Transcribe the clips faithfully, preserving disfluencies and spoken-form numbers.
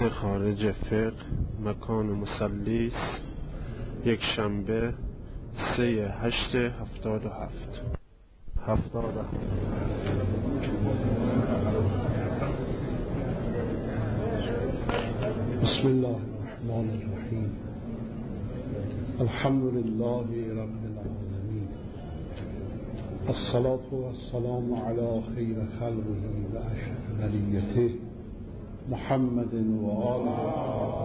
خارج فقه مکان مصلیس یک شنبه سه هشت هفتاد و هفت هفتاد و هفت. بسم الله الرحمن الرحیم. الحمد لله رب العالمین، الصلاة والسلام علی خیر خلقه و اشرف بریته محمد و آله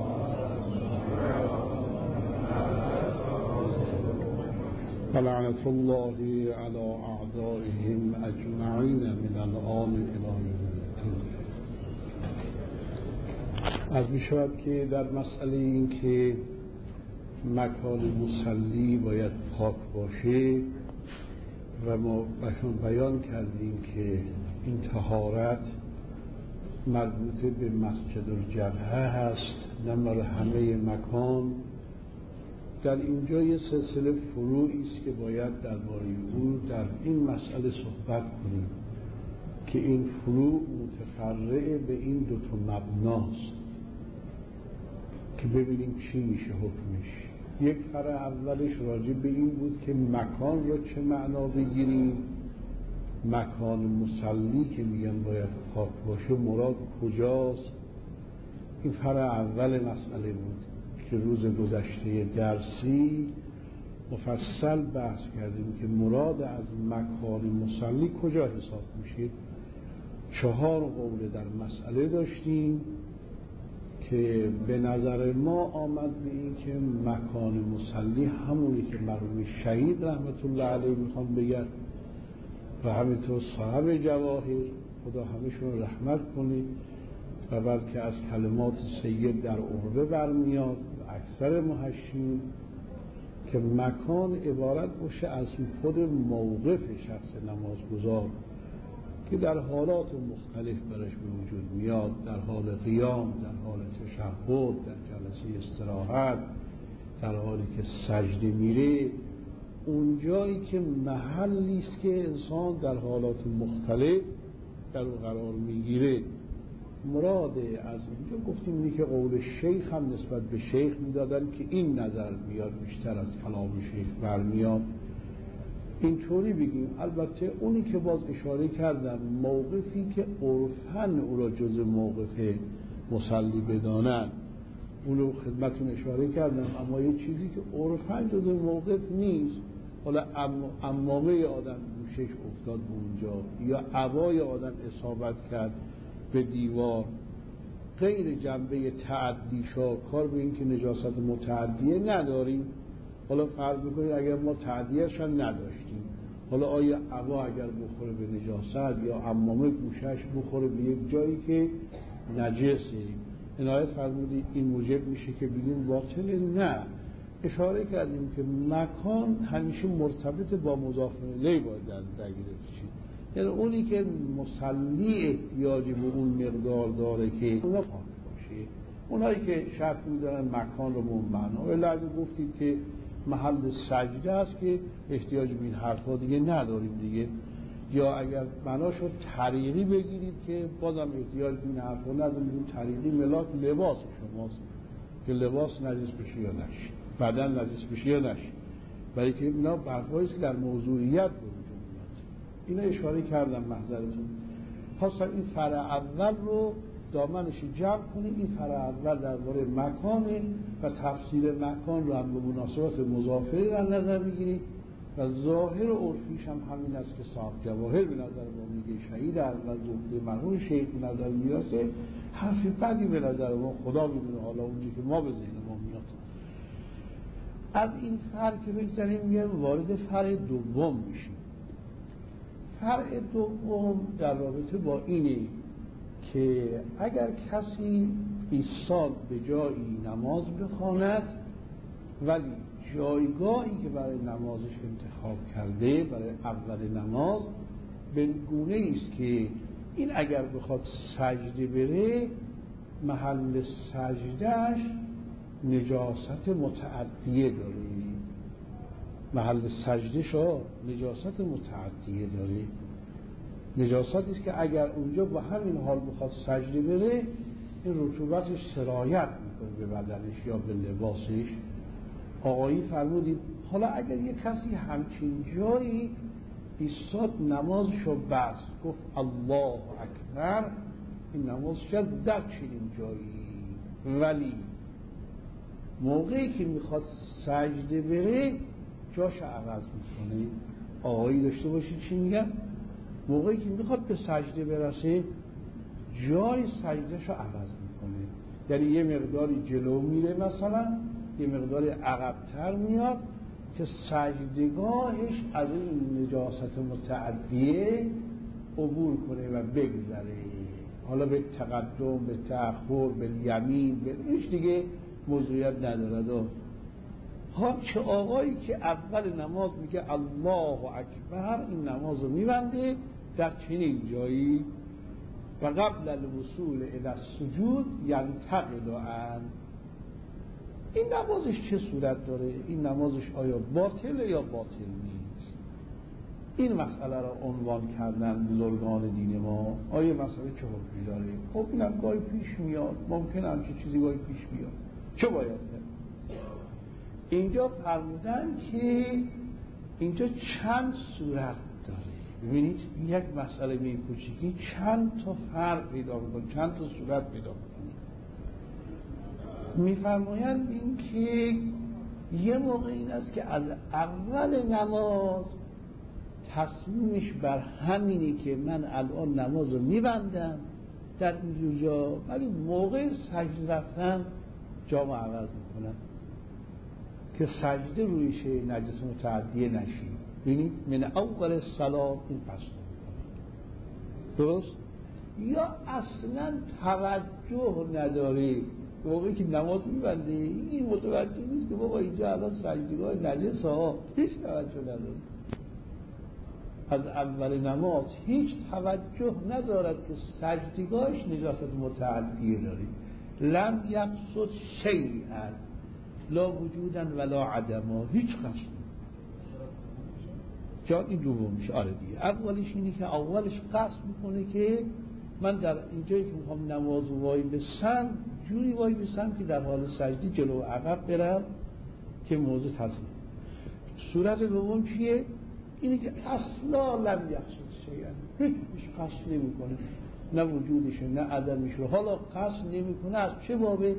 و لعنة الله علی اعدائهم اجمعین من الآن الی یوم الدین. از می شود که در مسئله این که مکان مصلی باید پاک باشه و ما بیان کردیم که این طهارت مربوط به مسجد الجبهه هست، نه بر همه مکان. در اینجا یه سلسله فروعی است که باید درباره او در این مسئله صحبت کنیم که این فروع متفرع به این دو تا مبناست که ببینیم چی میشه حکمش. یک فرع اولش راجع به این بود که مکان رو چه معنا بگیریم، مکان مصلی که میگن باید پاک باشه مراد کجاست. این فرع اول مسئله بود که روز گذشته درسی مفصل بحث کردیم که مراد از مکان مصلی کجا حساب میشه. چهار قول در مسئله داشتیم که به نظر ما آمد به این که مکان مصلی همونی که مرحوم شهید رحمت الله علیه میخوان بگن و همینطور صاحب جواهر خدا همشون رو رحمت کنه و بلکه از کلمات سید در عربه برمیاد و اکثر محشین که مکان عبارت باشه از خود موقف شخص نمازگزار که در حالات مختلف برش به وجود میاد، در حال قیام، در حال تشهد، در جلسه استراحت، در حالی که سجده میره، اون جایی که محلی است که انسان در حالات مختلف در اون قرار میگیره. مراد از اینجا گفتیم اینی که قول شیخ هم نسبت به شیخ میدادن که این نظر میاد بیشتر از کلام شیخ برمیاد اینطوری بگیم. البته اونی که باز اشاره کردم موقفی که عرفاً او را جز موقف مصلی بدانن اونو خدمتون اشاره کردم، اما یه چیزی که عرفاً جز موقف نیست، حالا عمامه آدم گوشش افتاد به اونجا یا عبای آدم اصابت کرد به دیوار، غیر جنبه تعدی شا کار به این که نجاست متعدیه نداریم. حالا فرض بکنید اگر ما تعدیهش هم نداشتیم، حالا آیا عبا اگر بخوره به نجاست یا عمامه گوشش بخوره به یک جایی که نجسه، عنایت فرمودید این موجب میشه که بگیم باطله؟ نه، اشاره کردیم که مکان همیشه مرتبط با مضاف الیه باید در نظر گرفته شد. یعنی اونی که مصلی احتیاجی به اون مقدار داره که اونا پاک باشه، اونایی که شرط میدارن مکان رو به اون معنا، ولی اگه گفتید که محل سجده است که احتیاج به این حرفا دیگه نداریم دیگه، یا اگر معناشو طریقی بگیرید که بازم احتیاج به این حرفا نداریم. این طریقی ملاک لباس شماست که لباس نجس بشه یا نشه، بدن نجس بشه یا نشه، برای که اینا بحثایی که در موضوعیت به وجود میاد. اینا اشاره کردم محضرتون. خواستم این فرع اول رو دامنش جمع کنیم. این فرع اول درباره مکانه و تفسیر مکان رو هم به مناسبت مضافه در نظر میگیریم و ظاهر و عرفیش هم همین است که صاحب جواهر به نظر ما میگه، شهید اول گفته، مرحوم شیخ به نظر میرسه، حرفی بدی به نظر ما خدا میدونه، حالا اونجا که ما به ذهن ما میاد. از این فرع که بگذاریم یه وارد فرع دوم میشیم. فرع دوم در رابطه با اینه که اگر کسی ایستاد به جایی نماز بخواند ولی جایگاهی که برای نمازش انتخاب کرده برای اول نماز به گونه است که این اگر بخواد سجده بره محل سجدهش نجاست متعدیه داره، محل سجدهش نجاست متعدیه داره. نجاستی است که اگر اونجا با همین حال بخواد سجده بره این رطوبتش سرایت میکنه به بدنش یا به لباسش. آقایی فرمودید حالا اگر یک کسی همچین جایی ایستاد نمازشو بست گفت الله اکبر، این نماز شد در چنین جایی، ولی موقعی که میخواد سجده بره جاش عوض میکنه. آقایی داشته باشید چی میگم؟ موقعی که میخواد به سجده برسه جای سجدهشو عوض میکنه، یعنی یه مقداری جلو میره، مثلا یه مقداری عقبتر میاد که سجدگاهش از این نجاست متعدیه عبور کنه و بگذره. حالا به تقدم، به تأخر، به یمین، به هیچ دیگه موضوعیت ندارد. ها چه آقایی که اول نماز میگه الله اکبر، این نماز رو میبنده در چنین جایی و قبل الوصول الی السجود ینتقل عن. این نمازش چه صورت داره؟ این نمازش آیا باطله یا باطل نیست؟ این مسئله را عنوان کردن بزرگان دین ما. آیا مسئله چه حکمی داره؟ خب اینم گاهی پیش میاد، ممکنه همچه چیزی گاهی پیش بیاد، چه باید کرد؟ اینجا فرمودن که اینجا چند صورت داره. ببینید یک مسئله به این کوچیکی چند تا فرق پیدا میکنه، چند تا صورت پیدا میکنه. میفرمایند این که یه موقع این است که از اول نماز تصمیمش بر همینه که من الان نماز رو میبندم در اینجور جا، ولی موقع سجده رفتن جامو عوض میکنم که سجده رویش نجس متعدیه نشید. ببینید من اول صلات این پس درست؟ یا اصلا توجه نداره، موقعی که نماز میبنده این متوجه نیست که بابا اینجا الان سجدگاه نجس ها، هیچ توجه نداره. از اول نماز هیچ توجه ندارد که سجدگاهش نجاست متعدیه داره. لم یقصد شیئا لا وجودا ولا عدما، هیچ قصد جا این دوم میشه. آره دیگه اولیش اینه که اولش قصد میکنه که من در اینجایی که میخوام نماز وای بسم جوری وای بسم که در حال سجدی جلو و عقب برم که موضوع تصمیم. صورت دوم چیه؟ اینه که اصلا لم یقصد شیئا، هیچ قصد نمیکنه، نه وجودشه نه عدمشه. حالا قصد نمیکنه از چه بابه؟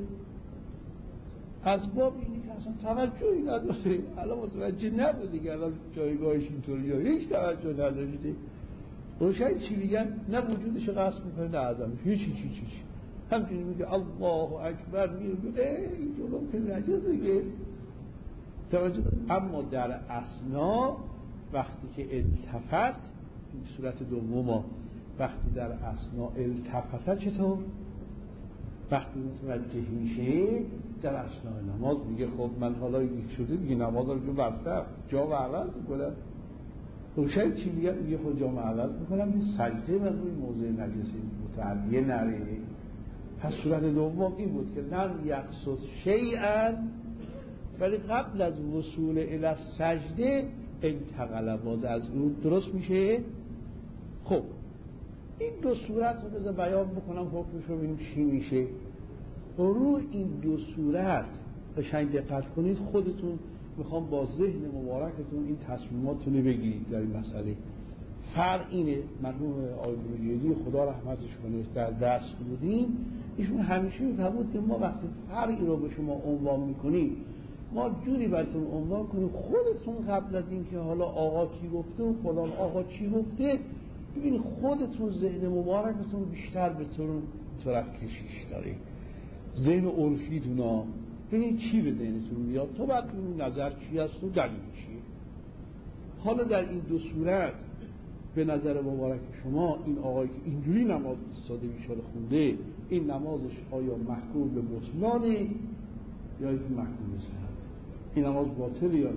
از باب اینی که اصلا توجهی نداره. الان متوجه نبود دیگه، الان جایگاهش اینطوریه، هیچ توجه نداشته. روشن چی میگن؟ نه وجودش قصد میکنه نه عدمش، هیچ هیچ هیچ هیچ. همچنین میگه الله اکبر، میگه این جلو که نجس دیگه. توجه داره. اما در اثنا وقتی که التفت، این صورت دوم، وقتی در اثنا التفت چطور؟ وقتی متوجه میشه در اثناء نماز میگه خب من حالا یک شده دیگه نماز رو جو بستم، جا و عوض میکنم. روشن چی میگه؟ میگه خود جا و عوض میکنم، این سجده من روی موضع نجسی متعدیه نره. پس صورت دوم این بود که لم یقصد شیئا، ولی قبل از وصول الی السجده انتقل باز از اون. درست میشه؟ خب این دو صورت رو بذار بیان بکنم حکمش رو ببینیم چی میشه. رو این دو صورت قشنگ دقت کنید، خودتون میخوام با ذهن مبارکتون این تصمیماتون رو بگیرید در این مسئله. فرق اینه، مرحوم آقای بروجردی خدا رحمتش کنه در درس بودیم، ایشون همیشه میفرمود که ما وقتی فرقی رو به شما عنوان میکنیم ما جوری براتون عنوان کنیم خودتون قبل از این که حالا آقا کی گفته و فلان آقا چی گفته، ببینید خودتون ذهن مبارکتون بیشتر به طرف کشیش داره. ذهن عرفیتون ها ببینید چی به ذهنتون میاد، تو بعد این نظر چی هست و دلیل چیه. حالا در این دو صورت به نظر مبارک شما این آقایی که اینجوری نماز ایستاده بیچاره خونده، این نمازش آیا محکوم به بطلانه یا اینکه محکوم به صحت؟ این نماز باطل یا نه؟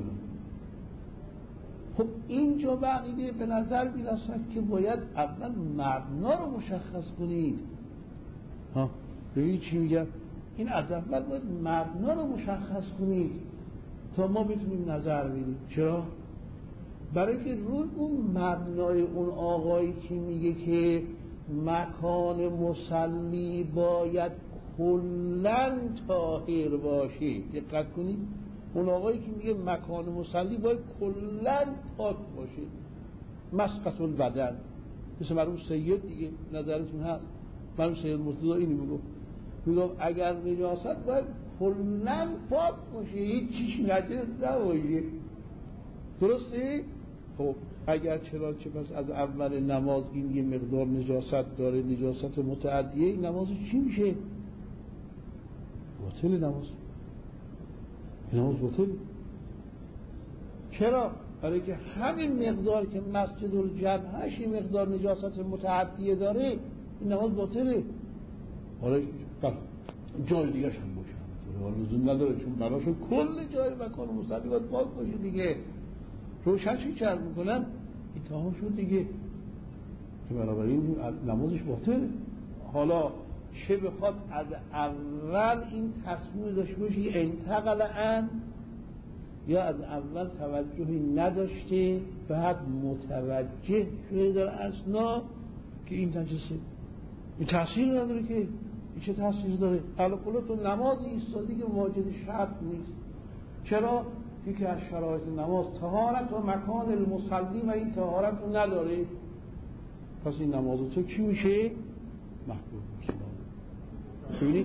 خب اینجا بقیده به نظر میرسد که باید اول مبنا رو مشخص کنید. ها ببینید چی میگم؟ این از اول باید مبنا رو مشخص کنید تا ما بتونیم نظر بدیم. چرا؟ برای که روی اون مبنای اون آقایی که میگه که مکان مصلی باید کلن طاهر باشه. دقت کنید، اون آقایی که میگه مکان مصلی باید کلن پاک باشه، مسقط البدن، مثل مرحوم سید دیگه نظرتون هست. مرحوم سید مرتضی اینی میگو میگم اگر نجاست باید کلن پاک باشه، هیچ چیش نجس نباشه. درسته؟ خب اگر چرا چه پس از اول نماز این یه مقدار نجاست داره، نجاست متعدیه، این نماز چی میشه؟ باطل نماز، نماز باطل. چرا؟ برای که همین مقدار که مسجد الجمعش این مقدار نجاست متعدیه داره، این نماز باطله. حالا جای دیگه هم باشه، حالا لزوم نداره، چون براشون کل جای مکان مصلی باید پاک باشه دیگه. روشنشی چرد میکنم این تمام شد دیگه، که بنابراین نمازش باطله. حالا چه بخواد از اول این تصمیم داشته باشه انتقل ان، یا از اول توجهی نداشته بعد متوجه شده در اثنا که این نجسه، این تأثیر نداره که. این چه تأثیر داره؟ علا قلتون نماز ایستادی که واجد شرط نیست. چرا؟ یکی از شرایط نماز طهارت و مکان المصلی و این طهارت رو نداره، پس این نماز تو چی میشه؟ محبوب میشه. ببینید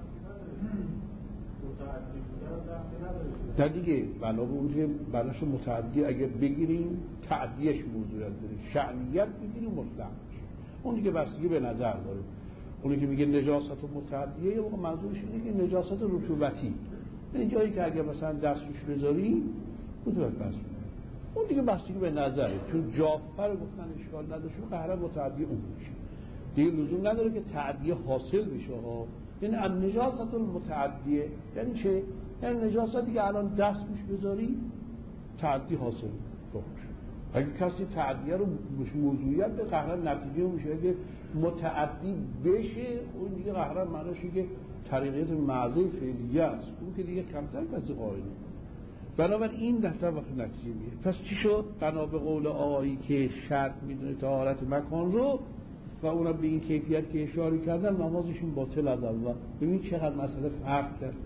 نه دیگه، بنا به اون که بناش متعدی اگر بگیریم تعدیش موضوعیت داره، شعنیت بگیریم مطلق میشه. اون دیگه بستگی به نظر داره. اونی که میگه نجاست متعدیه یه موقع منظورش اینه که نجاست رطوبتی، یعنی جایی که اگر مثلا دست روش بذاری متوجه بس. اون دیگه بستگی به نظره، چون جعفر گفتن اشکال نداره، قهر متعدی اون میشه دیگه، لزوم نداره که تعدیه حاصل بشه ها. یعنی النجاست المتعدیه یعنی چه؟ یعنی نجاستی که الان دست روش بذاری تعدی حاصل بشه. اگه کسی تعدیه رو موضوعیت به قهرن نتیجه میشه، اگه متعدی بشه اون دیگه قهرن معناشه که طریقیت معزه فعلیه است، اون که دیگه کمتر کسی قائله. بنابراین این دسته وقت نتیجه میگه. پس چی شد؟ بنا به قول آقایی که شرط میدونه طهارت مکان رو و اونم به این کیفیت که اشاره کردن، نمازشون باطل از اول. ببین چقدر مسئله فرق کرد.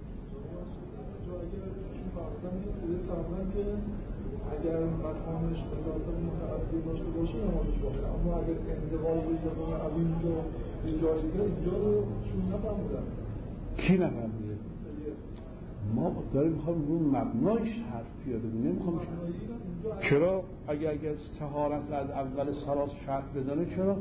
اگر مکانش نجاست متعدی داشته باشه نمازش باشه، اما اگر انتقال بشه از اینجا به جایی که اینجا رو چون نفهمیدن. کی نفهمیده؟ ما داریم میخوام رو مبنایش حرف پیاده کنیم، نمیخوام. چرا؟ اگر اگر طهارت از اول صلات شرط بزنه چرا؟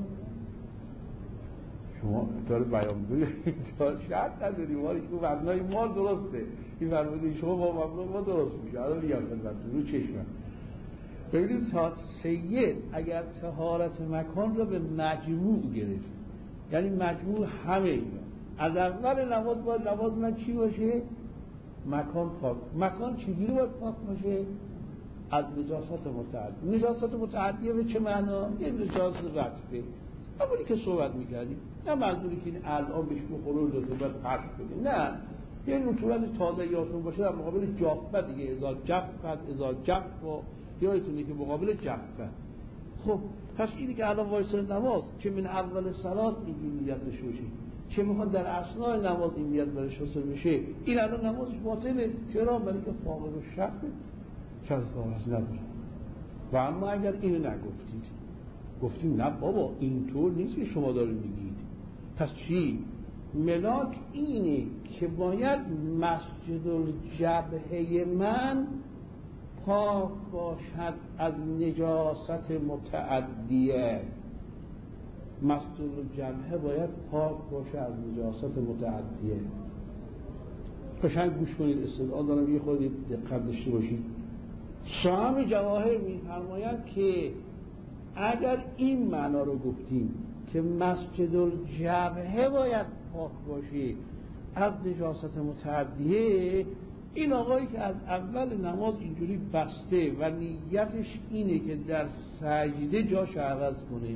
شما داره بیان می‌کنید شرط نداری، ما که مبنای ما درسته، این فرموده شما با مبنای ما درست میشه. الان میگم خدمتتون رو چشمم. ببینید سید اگر طهارت مکان رو به مجموع گرفت، یعنی مجموع همه اینا، از اول نماز باید نماز من چی باشه؟ مکان پاک. مکان چجوری باید پاک باشه؟ از نجاست متعدی. نجاست متعدیه به چه معنا؟ یه نجاست رطبه، همونی که صحبت میکردیم، نه منظوری که الان بهش بخوره رطوبت پس بده، نه، یه رطوبت تازه یاتون باشه در مقابل جافه دیگه، ازا جفت ازا جفت و یایتونی که مقابل جفه. خب پس اینی که الان وایسر نماز چه من اول صلات این نیت داشته باشه، چه میخواد در اثناء نماز این نیت برش حاصل بشه، این الان نمازش باطله. چرا؟ برای که فاقد الشرط شرط طهارت نداره. و اما اگر اینو نگفتید، گفتیم نه بابا اینطور نیست که شما دارید میگید، پس چی؟ ملاک اینه که باید مسجد الجبهه من پاک باشد از نجاست متعدیه. مسجد الجبهه باید پاک باشه از نجاست متعدیه. قشنگ گوش کنید، استدعا دارم یه خود دقت داشته باشید. صاحب جواهر میفرمایند که اگر این معنا رو گفتیم که مسجد الجبهه باید پاک باشه از نجاست متعدیه، این آقایی که از اول نماز اینجوری بسته و نیتش اینه که در سجده جاش عوض کنه،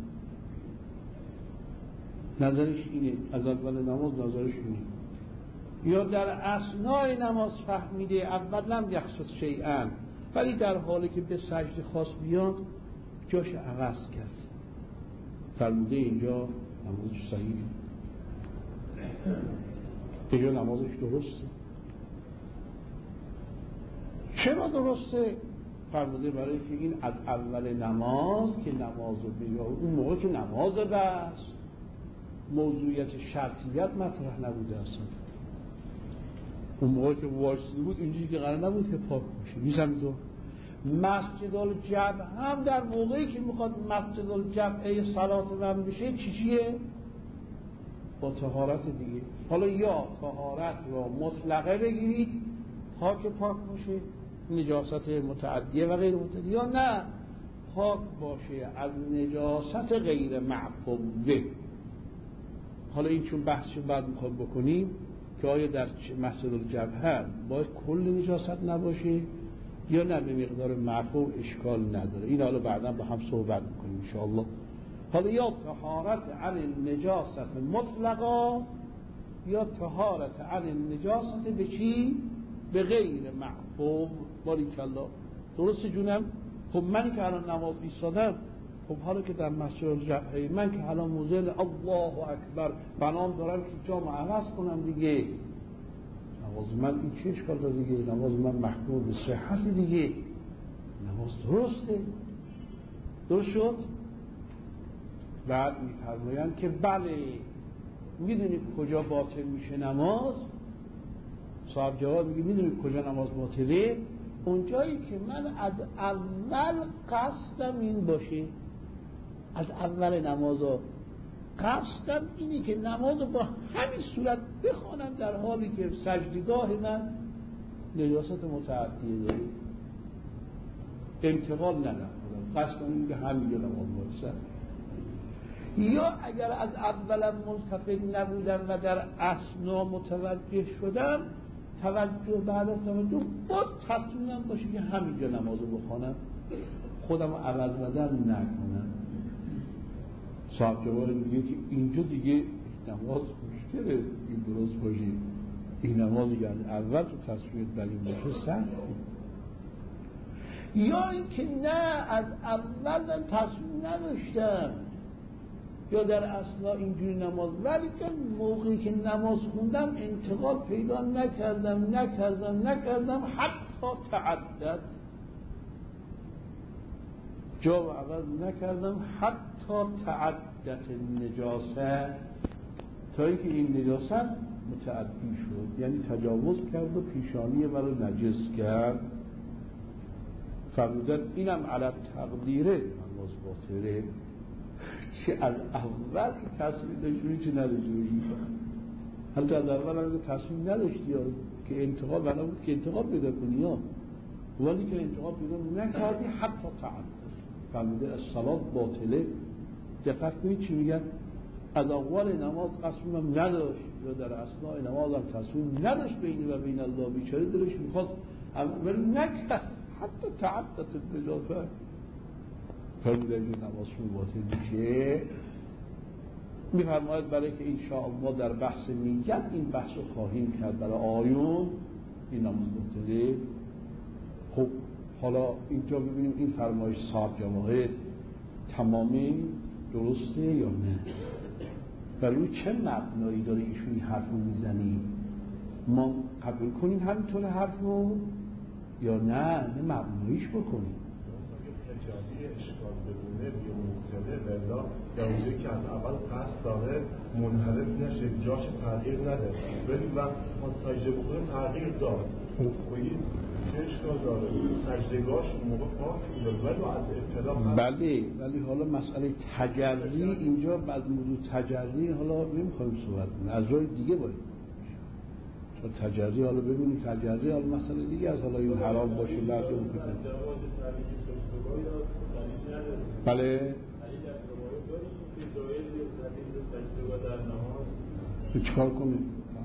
نظرش اینه، از اول نماز نظرش اینه، یا در اثناء نماز فهمیده اول لم یقصد شیئا، ولی در حالی که به سجده خواست بیاد جاش عوض کرد، فرموده اینجا نمازش صحیح. دیگه نمازش درسته. چرا درسته؟ فرموده برای که این از اول نماز که نماز رو بگاه اون موقع که نماز بس موضوعیت شرطیت مطرح نبوده اصلا. اون موقع که واسطه بود اینجوری که قرار نبود که پاک باشه. میشم تو مسجد الجمع هم در موقعی که میخواد مسجد الجمع صلات من بشه چی چیه؟ با طهارت دیگه. حالا یا طهارت رو مطلقه بگیرید پاک پاک باشه نجاست متعدیه و غیر متعدیه، یا نه پاک باشه از نجاست غیر معفوه. حالا این چون بحثشو بعد میخواد بکنیم که آیا در مسجد الجمع باید کل نجاست نباشه یا نه به مقدار معفو اشکال نداره. این حالا بعدا با هم صحبت میکنیم انشاءالله. حالا یا طهارت عن النجاست مطلقا یا طهارت عن النجاست به چی؟ به غیر معفو. باریکالله درست جونم. خب من که الان نماز ایستادم، خب حالا که در مسجد الجمع من که الان موزل الله اکبر بنام دارم که جامو عوض کنم دیگه، نماز من این چه اشکال داره دیگه؟ نماز من محکوم به صحت دیگه، نماز درسته. درست شد؟ بعد میفرمایند که بله میدونید کجا باطل میشه نماز؟ صاحب جواب میگه میدونید کجا نماز باطله؟ اونجایی که من از اول قصدم این باشه، از اول نمازا قصدم اینی که نماز با همین صورت بخوانم در حالی که سجدگاه من نجاست متعدیه داره، انتقال ندم، قصدم این که همین نماز باشه. یا اگر از اولم ملتفت نبودم و در اثنا متوجه شدم، توجه بعد از توجه با تصمیمم باشه که همینجا نمازو بخوانم، خودم رو عوض بدل نکنم. صاحب جواب میگه که اینجا دیگه نماز مشکله، این درست باشه، این نماز یعنی اول تو تصویر بلیم باشه سخته. یا اینکه نه از اول من تصمیم نداشتم یا در اصلا اینجوری نماز، ولی که موقعی که نماز خوندم انتقال پیدا نکردم نکردم نکردم حتی تعدد جا و عوض نکردم حتی تعدد نجاست، تا اینکه این نجاست متعدی شد، یعنی تجاوز کرد و پیشانی مرا نجس کرد. فرمودن اینم علی تقدیره نماز باطله که از اول تصمیم داشتی چی نداشتی، حتی از اول هم تصمیم نداشتی که انتقال بنا بود که انتقال پیدا کنی، یا ولی که انتقال پیدا نکردی حتی تعدد. فرموده از صلات باطله. دقت کنید چی میگن؟ از اول نماز تصمیمم نداشت یا در اثناء نمازم تصمیم نداشت بینی و بین الله، بیچاره دلش میخواد ولی نکرد حتی تعدد نجاست. فرموده این نمازشون باطل میشه. میفرماید برای که انشاءالله در بحث نیت این بحث رو خواهیم کرد برای آیون این نماز باطله. خب حالا اینجا ببینیم این فرمایش صاحب جواهر تمامی درسته یا نه، و روی چه مبنایی داره ایشون این حرف رو میزنی؟ ما قبول کنیم همینطور حرف رو یا نه نه مبناییش بکنیم؟ اشکال بدونه بیا مختلف بلا یا اونجایی که از اول قصد داره منحرف نشه، جاش تغییر نده، ولی وقت ما سجده بکنیم تغییر داد. بگید چه اشکال داره؟ سجدگاش موقع پاک میداد ولی از ابتدا. بله ولی حالا مسئله تجری اینجا بعد موضوع تجری حالا نمیخوایم صحبت کنیم، از جای دیگه باید چون تجری حالا ببینیم تجری حالا مسئله دیگه از حالا این حرام باشه لازم بکنیم. بله چه کار کنیم؟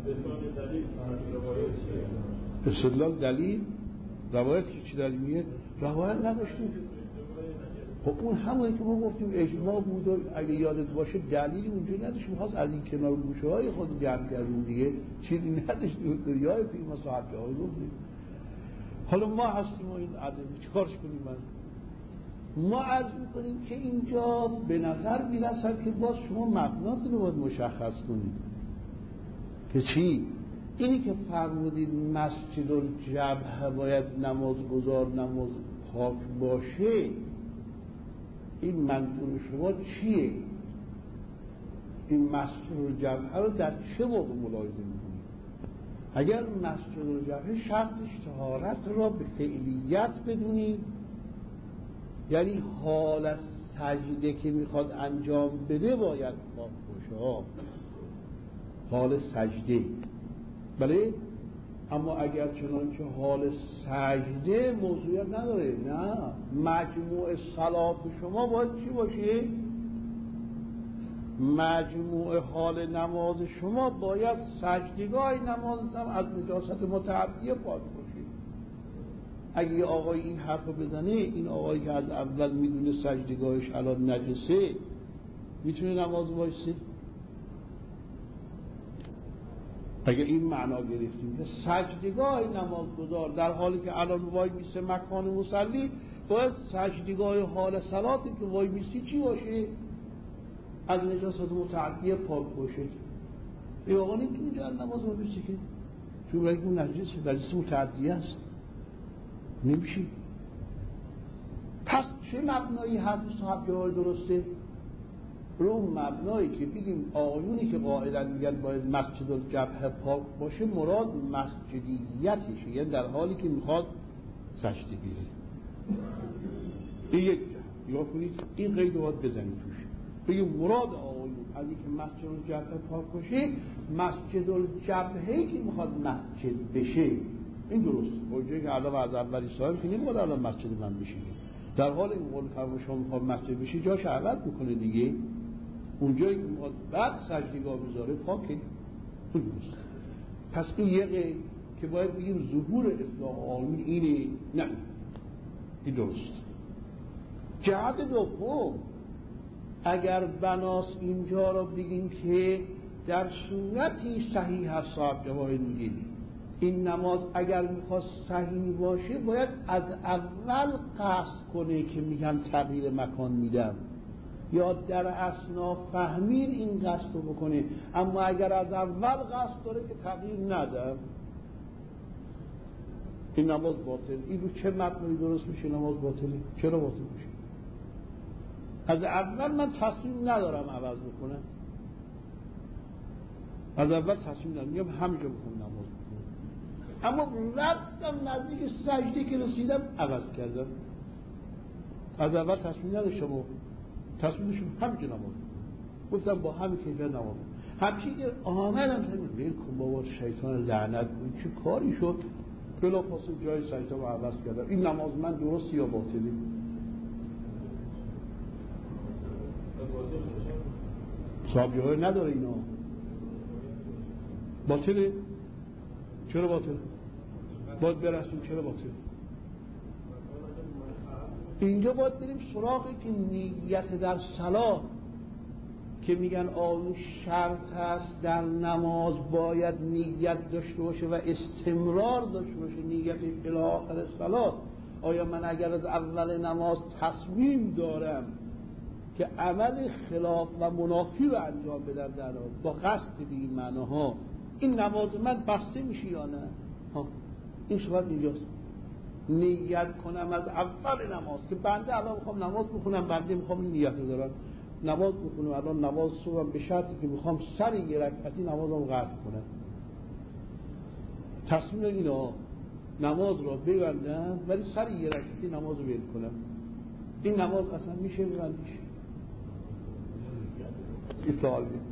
استدلال دلیل روایت که چی دلیل میگه؟ روایت نداشتیم. خب اون همونی که ما گفتیم اجماع بود و اگه یادت باشه دلیلی اونجا نداشت، میخواست از این کنار گوشه های خود جمع کردیم دیگه، چیزی نداشتیم یادت این ما صاحب های گفتیم. حالا ما هستیم و این عدم چیکارش کنیم؟ من ما عرض میکنیم که اینجا به نظر میرسد که باز شما مبنات رو باید مشخص کنید. که چی؟ اینی که فرمودید مسجد الجبهه باید نمازگزار نماز پاک باشه، این منظور شما چیه؟ این مسجد الجبهه رو در چه موقع ملاحظه میکنید؟ اگر مسجد الجبهه شرطش طهارت را به فعلیت بدونید، یعنی حال از سجده که میخواد انجام بده باید پاک باشه، حال سجده. بله، اما اگر چنانچه حال سجده موضوعیت نداره، نه، مجموع صلات شما باید چی باشه؟ مجموع حال نماز شما باید سجدگاه نماز هم از نجاست متعدیه پاک باشه. اگه یه آقای این حرف رو بزنه، این آقایی که از اول میدونه سجدگاهش الان نجسه، میتونه نماز وایسه؟ اگه این معنا گرفتیم که سجدگاه نمازگزار در حالی که الان وای میسه مکان مصلی، باید سجدگاه حال صلاتی که وای میسی چی باشه؟ از نجاست متعدیه پاک باشه. ای آقا نمیتونی جا نماز وای میسی که چون باید اون نجس نجس متعدیه است، نمیشه. پس چه مبنایی حرف صاحب جواب درسته؟ رو اون مبنایی که بگیم آقایونی که قاعدن میگن باید مسجد الجبهه پاک باشه، مراد مسجدیتشه، یعنی در حالی که میخواد سجده بیره. این یک جهت یا کنید این قید رو باید بزنید توش، بگیم مراد آقایون از اینکه مسجد الجبهه پاک باشه، مسجد الجبهه‌ای که میخواد مسجد بشه. این درست اونجایی که الان از اولی صاحب که نمیخواد الان مسجد من بشه، در حال این قول فرما شما میخواد مسجد بشه جاش عوض میکنه دیگه، اونجایی که میخواد بعد سجدگاه بذاره پاکه. تو درست. پس این یه قید که باید بگیم ظهور اصلاح آمین اینه، نه این درست. جهت دوم، اگر بناس اینجا رو بگیم که در صورتی صحیح هست، صاحب جواهر میگه این نماز اگر میخواست صحیح باشه باید از اول قصد کنه که میگم تغییر مکان میدم، یا در اثنا فهمین این قصد رو بکنه، اما اگر از اول قصد داره که تغییر ندم، این نماز باطل. این رو چه مبنایی درست میشه نماز باطله؟ چرا باطل میشه؟ از اول من تصمیم ندارم عوض بکنم، از اول تصمیم ندارم، میگم همینجا بکنم نماز بکنم، اما رفتم نزدیک سجده که رسیدم عوض کردم. از اول تصمیم نداشتم و تصمیمشون همینجا نماز بکنم، گفتم با همین که اینجا نماز بکنم. همچین که آمدم تنیم بیل کن بابا شیطان لعنت کن، چه کاری شد؟ بلا فاصل جای سجده رو عوض کردم. این نماز من درست یا باطلی؟ صاحب جواهر نداره اینا، باطله. چرا باطله؟ باید برسیم چرا باطله؟ اینجا باید بریم سراغی که نیت در صلاة که میگن آن شرط است در نماز باید نیت داشته باشه و استمرار داشته باشه، نیت الی آخر صلاة. آیا من اگر از اول نماز تصمیم دارم که عمل خلاف و منافی رو انجام بدم در آن با قصد به این معناها، این نماز من بسته میشه یا نه؟ ها این شبت اینجاست. نیت کنم از اول نماز که بنده الان میخوام نماز بخونم، بنده میخوام این نیت رو دارم نماز بخونم، الان نماز صبحم به شرطی که میخوام سر یه رکعتی نمازم قطع کنم، تصمیم اینا نماز رو ببندم ولی سر یه رکعتی نماز رو ول کنم، این نماز اصلا میشه ببندیش؟ این سوال بید.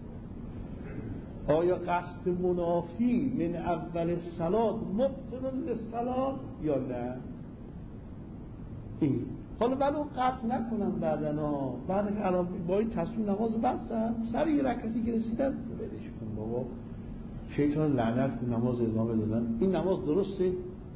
آیا قصد منافی من اول صلاة مبطل للصلاة یا نه؟ این حالا ولو قطع نکنم بعدنا، بعد که الان با این تصمیم نماز بستم سر یه رکعتی که رسیدم ولش کن بابا شیطان لعنت کن نماز ادامه دادن، این نماز درسته؟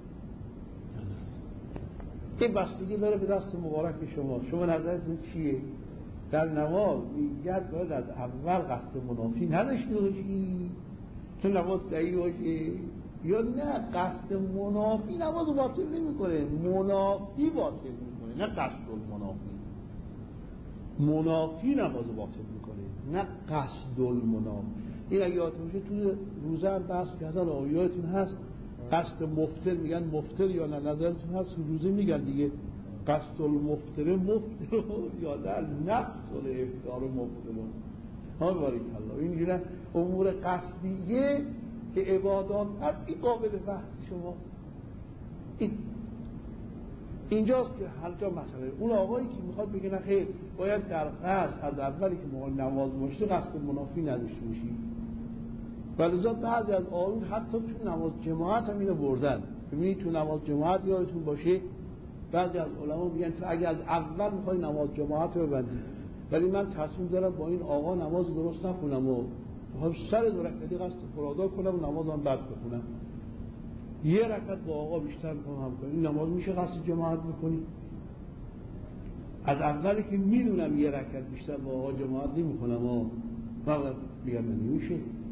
این بستگی داره به دست مبارک شما. شما نظرتون چیه؟ در نماز نیت باید از اول قصد منافی نداشته باشی تو نماز صحیح باشه، یا نه قصد منافی نماز باطل نمی‌کنه، منافی باطل می‌کنه، نه قصد المنافی. منافی نماز باطل می‌کنه نه قصد المنافی. این اگه یادتون باشه تو روزه هم بحث کردن آیاتون هست قصد مفطر میگن مفطر یا نه، نظرتون هست روزه میگن دیگه قصد المفطر مفطر یا نه نفس الافطار مفطر ها بارک الله. این میگن امور قصدیه که عبادات هست این قابل بحث شما. این اینجاست که هر جا مسئله اون آقایی که میخواد بگه نه خیر باید در قصد از اولی که موقع نماز باشه قصد منافی نداشته باشی. ولذا بعضی از آیون حتی تو نماز جماعت هم اینو بردن. ببینید تو نماز جماعت یادتون باشه بعضی از علما میگن تو اگه از اول میخوای نماز جماعت رو ببندی ولی من تصمیم دارم با این آقا نماز درست نخونم و میخوام سر دو رکعتی قصد فرادا کنم و نمازم بد بخونم، یه رکعت با آقا بیشتر میخوام هم کنم، این نماز میشه قصد جماعت بکنی؟ از اولی که میدونم یه رکعت بیشتر با آقا جماعت نمیکنم و فقط میگم نمیشه.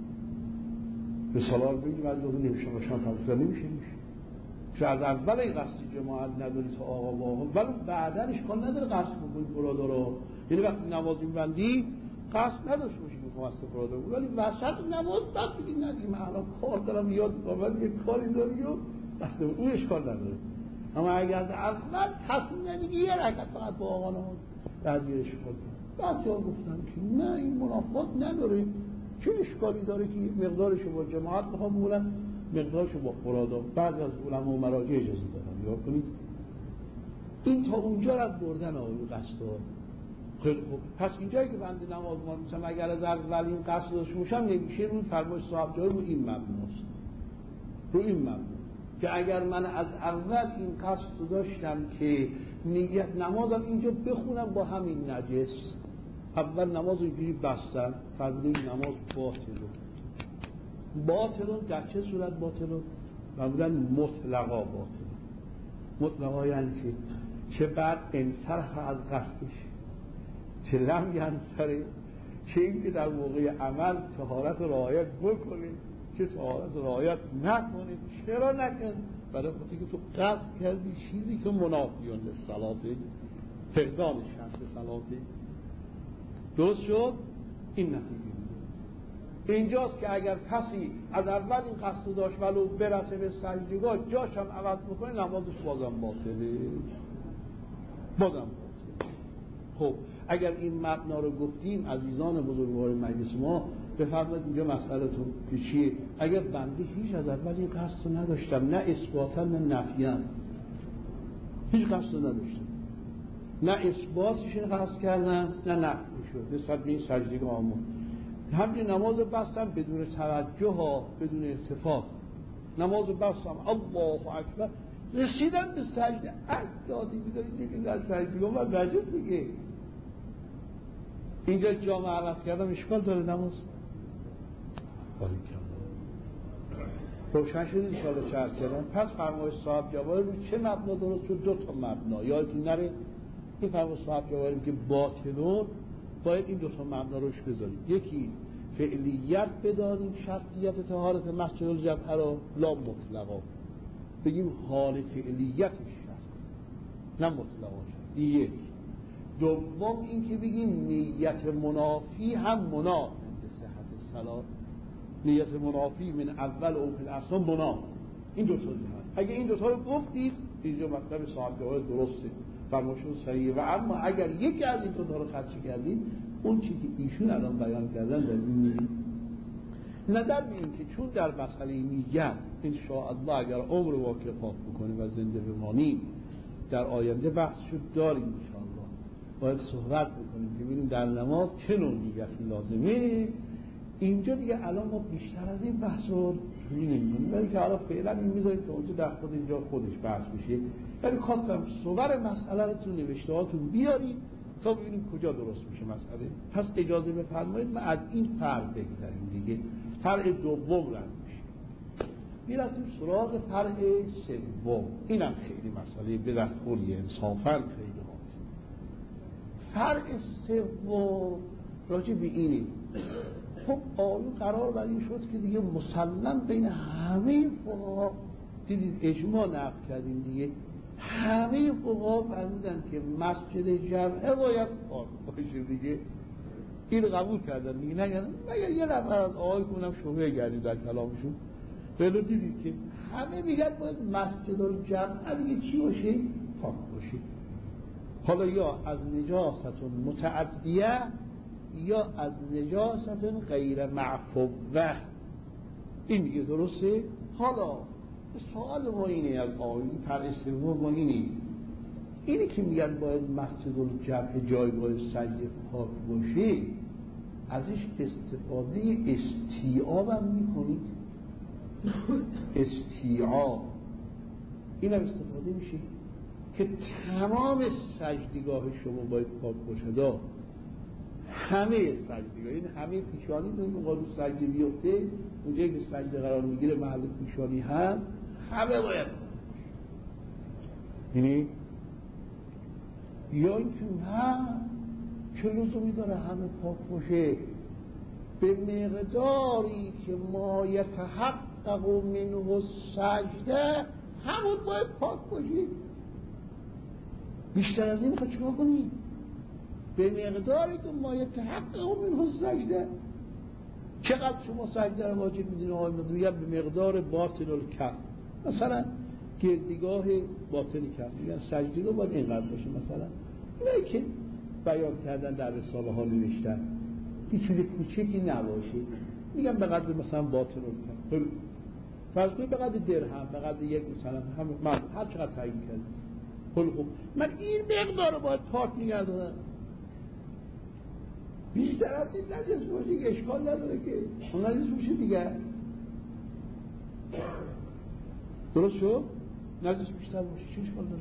به سالار بگیم از دوزه نمیشه باشم فرصت نمیشه میشه چون از اول این قصد جماعت نداری تا آقا با آقا ولی بعدا اشکال نداره قصد بکنی فرادا رو. یعنی وقتی نماز میبندی قصد نداشته باشی که قصد فرادا بود ولی وسط نماز بعد بگی نداری من الان کار دارم یاد آمد یه کاری داری و قصد اون اشکال نداره. اما اگر از اول تصمیم نمیگی یه رکعت فقط با آقا نماز بعضی اشکال داره. بعضی ها گفتن که نه این منافات نداره، چه اشکالی داره که مقدارشو با جماعت بخوام بولن مقدارشو با فرادا. بعضی از علما و مراجع اجازه دارن. یا کنید این تا اونجا را بردن آقای قصد ها. خیلی خوب پس اینجایی که بنده نماز ما میسم اگر از اول این قصد داشته باشم نمیشه روی فرمایش صاحب جای رو این مبناست، رو این مبنا که اگر من از اول این قصد داشتم که نیت نمازم اینجا بخونم با همین نجس اول نماز اینجوری بستن فرمودن نماز باطله. باطلون در چه صورت باطلون؟ فرمودن مطلقا باطل. مطلقا یعنی چه؟ چه بعد انصرف از قصدش چه لم ینصرف چه این که در موقع عمل طهارت رعایت بکنه چه طهارت رعایت نکنه. چرا نکن؟ برای خاطر که تو قصد کردی چیزی که منافیان للصلاته فقدان شرط صلاته. درست شد؟ این نتیجه میده. اینجاست که اگر کسی از اول این قصد داشت ولو برسه به سجدگاه جاش هم عوض بکنه نمازش بازم باطله بازم باطله. خب اگر این مبنا رو گفتیم عزیزان بزرگوار مجلس ما بفرمایید اینجا مسئله‌تون که چیه؟ اگر بنده هیچ از اول این قصد رو نداشتم نه اثباتا نه نفیاً هیچ قصد رو نداشتم نه اثباتش رو قصد کردم نه نفیش رو نسبت به این سجدگاه آمون همین نماز بستم بدون توجه ها بدون التفات نماز بستم الله اکبر رسیدم به سجده اجدادی بیدارید که در سجدگاه من رجب دیگه اینجا جامعه عوض کردم اشکال داره نماز باری کردم روشن شد انشاءالله چه عرض کردم. پس فرمایش صاحب جواهر رو چه مبنا درست شد؟ دو تا مبنا یادتون نره این فرمایش صاحب جواهر که باطلون باید این دو تا مبنا روش بذاریم. یکی فعلیت بدانیم شرطیت طهارت مسجد الجبهه را لا مطلقا بگیم حال فعلیتش شرط نه مطلقا شرط. یک دوم این که بگیم نیت منافی هم مناف به صحت صلات نیت منافی من اول او فی الاصل مناف. این دو تا جهت اگه این دو تا رو گفتید اینجا مطلب صاحب جواهر درسته فرمایشون صحیحه. و اما اگر یکی از این دو تا رو خدشه کردیم اون چیزی که ایشون الان بیان کردن در این نیست. ندر به این که چون در مسئله نیت انشاءالله اگر عمر واقع پاک بکنیم و زنده بمانیم در آینده بحثشو داریم انشاءالله باید صحبت بکنیم که ببینیم در نماز چه نوع نیتی لازمه. اینجا دیگه الان ما بیشتر از این بحث رو روی نمی‌کنیم ولی که حالا فعلا این میذاریم که اونجا در خود اینجا خودش بحث میشه ولی خواستم صور مسئله رو تو نوشته هاتون بیاریم تا ببینیم کجا درست میشه مسئله. پس اجازه بفرمایید ما از این فرع بگذاریم دیگه فرع دوم رد میشه میرسیم سراغ فرع سوم. اینم خیلی مسئله به دست خوری انصافاً خیلی هاست. فرع سوم راجع به اینه خب آیون قرار بر این شد که دیگه مسلم بین همه فقها دیدید اجماع نقل کردیم دیگه همه فقها فرمودن که مسجد جبهه باید پاک باشه دیگه این قبول کردن دیگه، نگن مگر یه نفر از آقای کنم شبهه گردید در کلامشون. بلو دیدید که همه میگن باید مسجد الجمع دیگه چی باشه؟ پاک باشه. حالا یا از نجاست متعدیه یا از نجاست غیر معفوه، این دیگه درسته. حالا سوال ما اینه از آیین پر سوم ما اینه اینه که میگن باید مسجد الجمع جایگاه سجده پاک باشه، ازش استفاده استیعاب هم میکنید. استیعاب این هم استفاده میشه که تمام سجدگاه شما باید پاک باشه، همه سجدگاه، این همه پیشانی دو موقع سجده بیفته اونجایی که سجده قرار میگیره محل پیشانی هست همه باید یعنی یا اینکه نه چه لزومی داره همه پاک باشه؟ به مقداری که ما یتحقق منه سجده همون باید پاک باشه. بیشتر از این میخواد چیکار کنی؟ به مقداری که ما یتحقق منه سجده. چقدر شما سجده رو واجب میدین؟ آقای میگن به مقدار باطن الکف، مثلا گردگاه باطن کف، میگن سجده باید اینقدر باشه. مثلا اینایی که بیان کردن در رساله ها نوشتن هیچ چیز کوچکی نباشه، میگن به قدر مثلا باطن الکف، فرض کنید به قدر درهم، به قدر یک مثلا هم من هر چقدر تعیین کردم. خب من این مقدار رو باید پاک نگردونم، بیشتر از این نجس باشه که اشکال نداره که اون نجس باشه دیگه. درست شد؟ نجس بیشتر باشه چه اشکال داره؟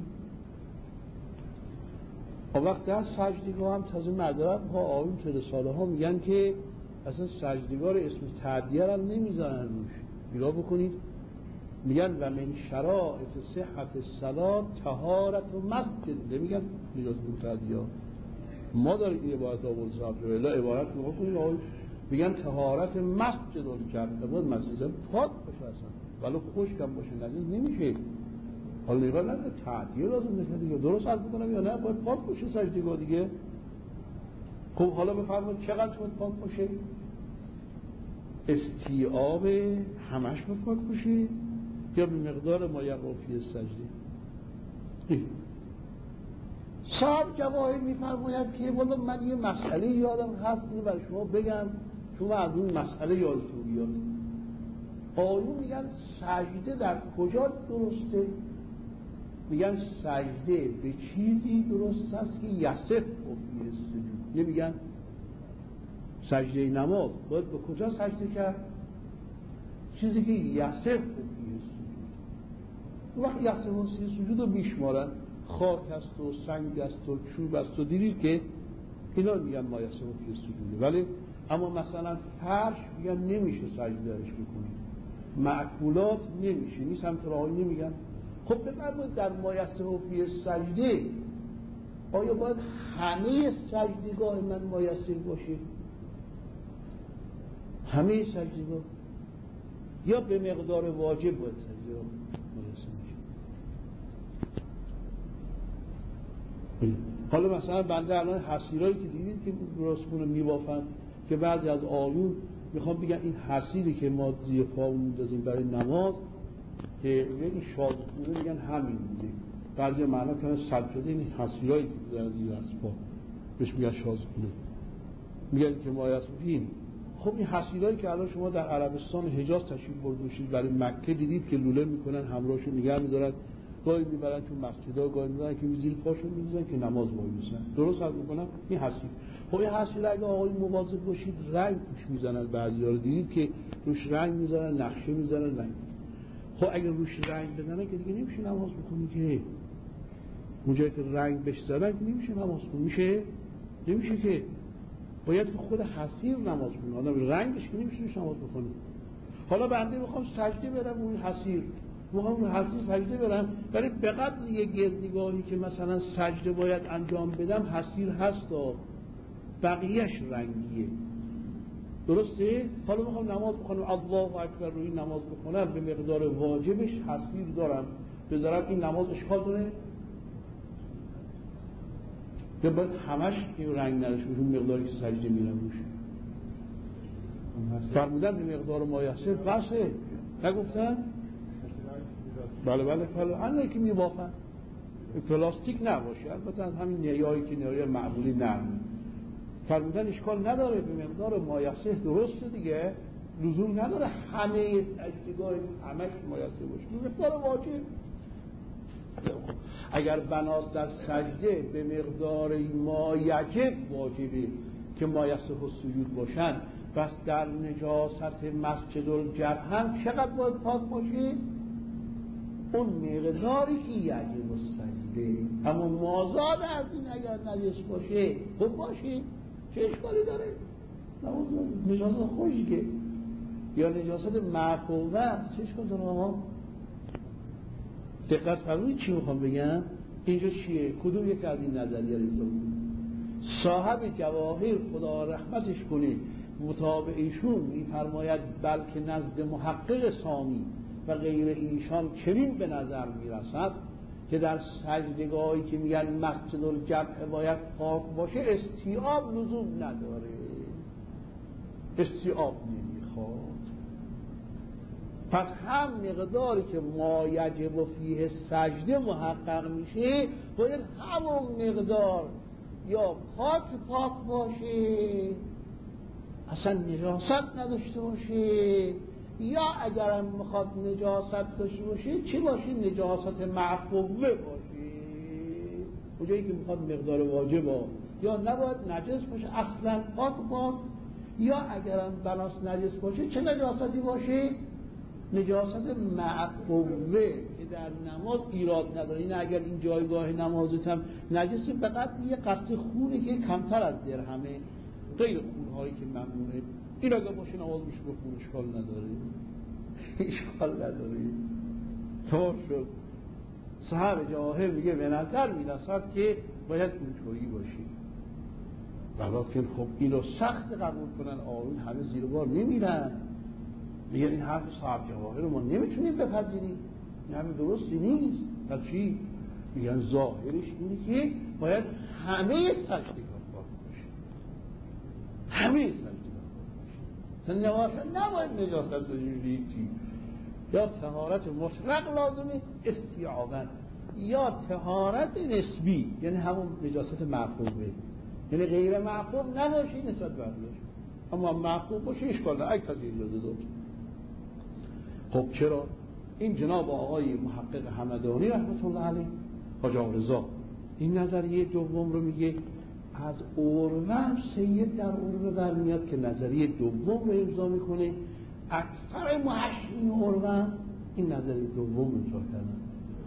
وقت در سجدگاه هم تازه مدرب ها آیون که رساله ها میگن که اصلا سجدگاه رو اسم تعدیه رو نمیذارن روش. نگاه بکنید میگن و من شرائط صحت الصلاة طهارت و مسجد، نمیگن نجاست تعدیه. ما داریم این عبارت آورد صاحب جو الا عبارت رو کنید آقای میگن طهارت مسجد الجمع، باید مسجد پاک باشه اصلا ولو خشکم باشه نجس نمیشه. حالا نگاه نکنید تعدیه لازم نشه دیگه، درست عرض میکنم یا نه؟ باید پاک باشه سجدگاه دیگه. خب حالا بفرمایید چقدر باید پاک باشه؟ استیعاب همش باید پاک باشه یا به مقدار ما یقافی سجده؟ صاحب جواهر میفرماید که والا من یه مسئله یادم هست اینو برای شما بگم، شما از اون مسئله یادتون بیاد. آیون میگن سجده در کجا درسته؟ میگن سجده به چیزی درست است که یصف فی السجود. نمیگن سجده نماز باید به کجا سجده کرد؟ چیزی که یصف فی السجود. وقت یصف فی السجود رو میشمارن، خاک است و سنگ است و چوب است و دیدید که اینا میگن ما یصف فی السجود. ولی اما مثلا فرش میگن نمیشه سجده درش بکنید، معقولات نمیشه، نیست هم تراهی نمیگن. خب بفرمایید در ما یصف فی السجده آیا باید همه سجدگاه من ما یصف باشه؟ همه سجدگاه یا به مقدار واجب باید سجده ما یصف باشه؟ حالا مثلا بنده الان حسیرایی که دیدید که راسخونه میبافن که بعضی از آیون میخوام بگن این حسیری که ما زیر پا میندازیم برای نماز که این شازخونه میگن همین بوده، بعضی معنا کنه سجده این حسیرایی که بودن زیر از پا بهش میگن شازخونه، میگن که ما یصفین. خب این حسیرایی که الان شما در عربستان حجاز تشریف بردوشید برای مکه دیدید که لوله میکنن همراهشون نگه میدارن، گاهی میبرن تو مسجدها، گاهی میبرن که زیر پاشون میذارن که نماز وایسن. درست حد میکنن این حسیر. خب این حسیر اگه آقای مواظب باشید رنگ توش میزنن، بعضی‌ها رو دیدید که روش رنگ میزنن، نقشه میزنن رنگ. خب اگه روش رنگ بزنن که دیگه نمیشه نماز بخونی، که اونجایی که رنگ بهش زدن که نمیشه نماز بخونی. میشه؟ نمیشه که باید که خود حسیر نماز بخونه، آدم رنگش که نمیشه نماز بخونه. حالا بنده میخوام سجده برم اون حسیر، میخوام حسیر سجده برم، ولی به قدر یه گردگاهی که مثلا سجده باید انجام بدم حسیر هست و بقیهش رنگیه. درسته؟ حالا میخوام نماز بخونم الله اکبر روی نماز بخونم، به مقدار واجبش حسیر دارم بذارم، این نماز اشکال داره؟ یا باید همش این رنگ نداشته باشه اون مقداری که سجده میرم روش؟ فرمودن به مقدار مایسر بسه، نگفتن؟ بله بله بله همه که میبافن پلاستیک نباشه، البته از همین نیایی که نیای معمولی نرم فرمودن اشکال نداره، به مقدار مایسر درسته دیگه، لزوم نداره همه سجدگاه همش مایسر باشه، به مقدار واجب. اگر بناس در سجده به مقدار ما یجب واجبه که مایسر و سجود باشن، بس در نجاست مسجد الجبه هم چقدر باید پاک باشه؟ اون مقداری که یجب و سجده، اما مازاد از این اگر نجس باشه خوب باشه چه اشکالی داره؟ نجاست خوشگه یا نجاست معفوه است چه اشکال داره؟ آقا دقت فرمایید چی میخوام بگم؟ اینجا چیه؟ کدوم یک از این نظریه رو صاحب جواهر خدا رحمتش کنه مطابق ایشون میفرماید بلکه نزد محقق ثانی و غیر ایشان چنین به نظر میرسد که در سجدگاهی که میگن مسجد الجبه باید پاک باشه استیعاب لزوم نداره، استیعاب نمیخواد. پس هم مقداری که ما یجب و فیه سجده محقق میشه باید همون مقدار یا پاک پاک باشه، اصلا نجاست نداشته باشه، یا اگرم میخواد نجاست داشته باشه چی باشه؟ نجاست معفوه باشه، اونجایی که میخواد مقدار واجبه، یا نباید نجس باشه اصلا پاک پاک، یا اگرم بناس نجس باشه چه نجاستی باشه؟ نجاست معفوه که در نماز ایراد نداره. این اگر این جایگاه نمازت هم نجس فقط یه قطره خونی که کمتر از درهمه، غیر خونهایی که ممنوعه، این اگر باشه نماز میشه به خون اشکال نداره اشکال نداره. طور شد صاحب جواهر میگه به نظر میرسد که باید اونطوری باشی، ولیکن خب اینو سخت قبول کنن آقایون همه زیر بار نمیرن، میگن این حرف صاحب جواهر رو ما نمیتونیم بپذیریم، این همه درستی نیست. و چی؟ میگن ظاهرش اینه که باید همه سجدگاه پاک باشه، همه سجدگاه پاک باشه، نواسط نباید نجاست داشته یا طهارت مطلق لازمه استیعابا، یا طهارت نسبی یعنی همون نجاست معفوه، یعنی غیر معفوه نباشه نسبت برداشت، اما معفوه باشه اشکال نه، اگه کسی اجازه داد. خب چرا؟ این جناب آقای محقق همدانی رحمت الله علیه حاج آقا رضا این نظریه دوم رو میگه، از عروه سید در عروه برمیاد که نظریه دوم رو امضا میکنه، اکثر محشین عروه این نظریه دوم امضا کردن.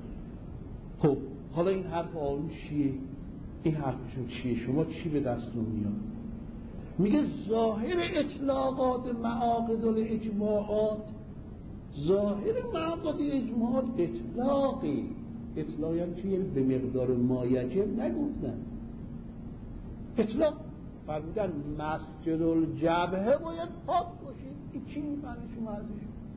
خب حالا این حرف آقایون چیه؟ این حرفشون چیه؟ شما چی به دستتون میاد؟ میگه ظاهر اطلاقات معاقد الاجماعات، ظاهر معاقد اجماعات اطلاقی، اطلاق یعنی چیه؟ به مقدار ما یجب نگفتن، اطلاق فرمودن مسجد الجبه باید پاک باشید. این چی میفهمی شما ازش؟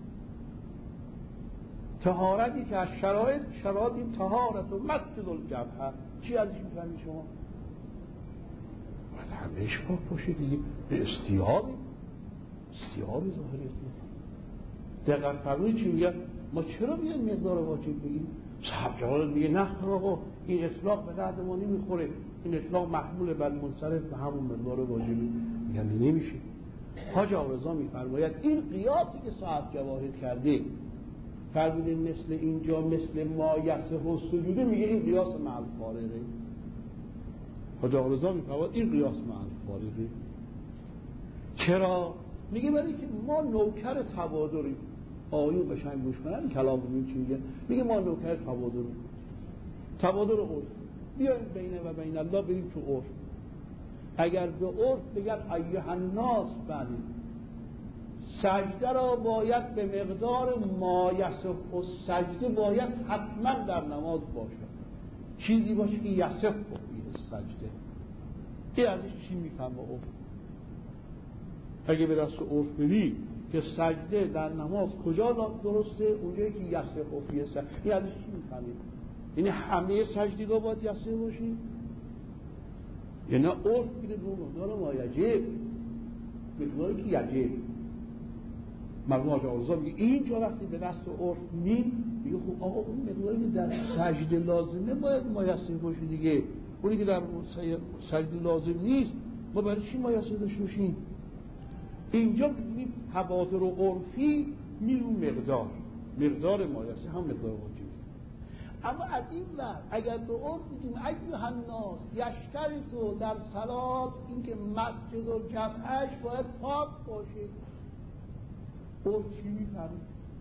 طهارتی که از شرایط شرایط این طهارت و مسجد الجبه چی ازش میفهمی شما؟ باید همهش پاک باشید دیگه، به استیابی استیابی ظاهری اطلاق. دقیقا فرمونی چی میگه؟ ما چرا بیایم مقدار واجب بگیم؟ صاحب جواب میگه نه آقا این اطلاق به درد ما نمیخوره، این اطلاق محمول بر منصرف به همون مقدار واجبی. میگن نمیشه. حاج آقا رضا میفرماید این قیاسی که صاحب جواهر کرده فرموده مثل اینجا مثل ما یصح السجود، میگه این قیاس مع الفارقه. حاج آقا رضا میفرماید این قیاس مع الفارقه. چرا؟ میگه برای که ما نوکر تبادریم. آیون قشنگ گوش کنن کلام ببین چی میگه. میگه ما نوکر تبادریم، تبادر عرف، بیایم بین و بین الله بریم تو عرف. اگر به عرف بگن ایها الناس بله سجده را باید به مقدار ما یصح السجده باید حتما در نماز باشد، چیزی باشه که یصح فیه سجده. این ازش چی میفهم با عرف؟ اگه به دست عرف بدی که سجده در نماز کجا درسته؟ اونجایی که یصح فیه سجده. این ازش چی میفهمید؟ یعنی همه سجدگاه باید یصح باشی؟ یعنی عرف میده رو مقدار مایجب، مقداری که یجب. مرحوم حاج آقا میگه اینجا وقتی به دست عرف می میگه خب آقا اون مقداری که در سجده لازمه باید مایسر باشه دیگه، اونی که در سجده لازم نیست ما برای چی مایسر داشته باشیم؟ اینجا میگیم تبادر و عرفی میرون مقدار، مقدار مایسر هم مقدار واجبه. اما از این ور اگر به عرف بگیم ایها الناس یشترطوا در صلات اینکه مسجد و جمعش باید پاک باشه، عرف چی میفهمه؟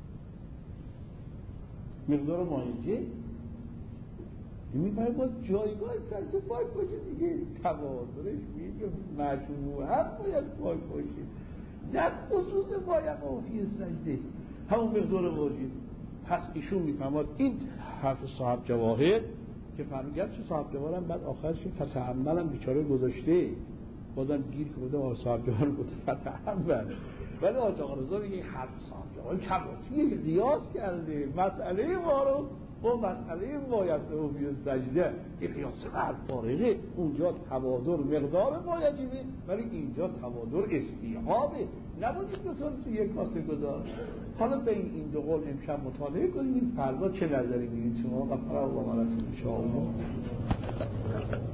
مقدار مایجه میفهمه باید جایگاه سجده پاک باشه دیگه، تبادرش میگه مجموع هم باید پاک باشه، در خصوص باید فی سجده همون مقدار واجب. پس ایشون میفهمد این حرف صاحب جواهر که فهمیدن چه صاحب جواهر هم بعد آخرش فتحمل هم بیچاره گذاشته، بازم گیر که بوده آقا صاحب جواهر گفته فتحمل، ولی آقا آقا رضا میگه حرف صاحب جواهر کباتی قیاس کرده مسئله ما رو با مسئله بایسته و فی سجده، این قیاس بر فارغه. اونجا تبادر مقدار مایجبه ولی اینجا تبادر استیعابه، نبودید دو تا تو یک کاسه گذاشت. حالا بین این دو قول امشب مطالعه کنید، فردا چه نظری میگید شما؟ غفر الله لکم ان شاء الله.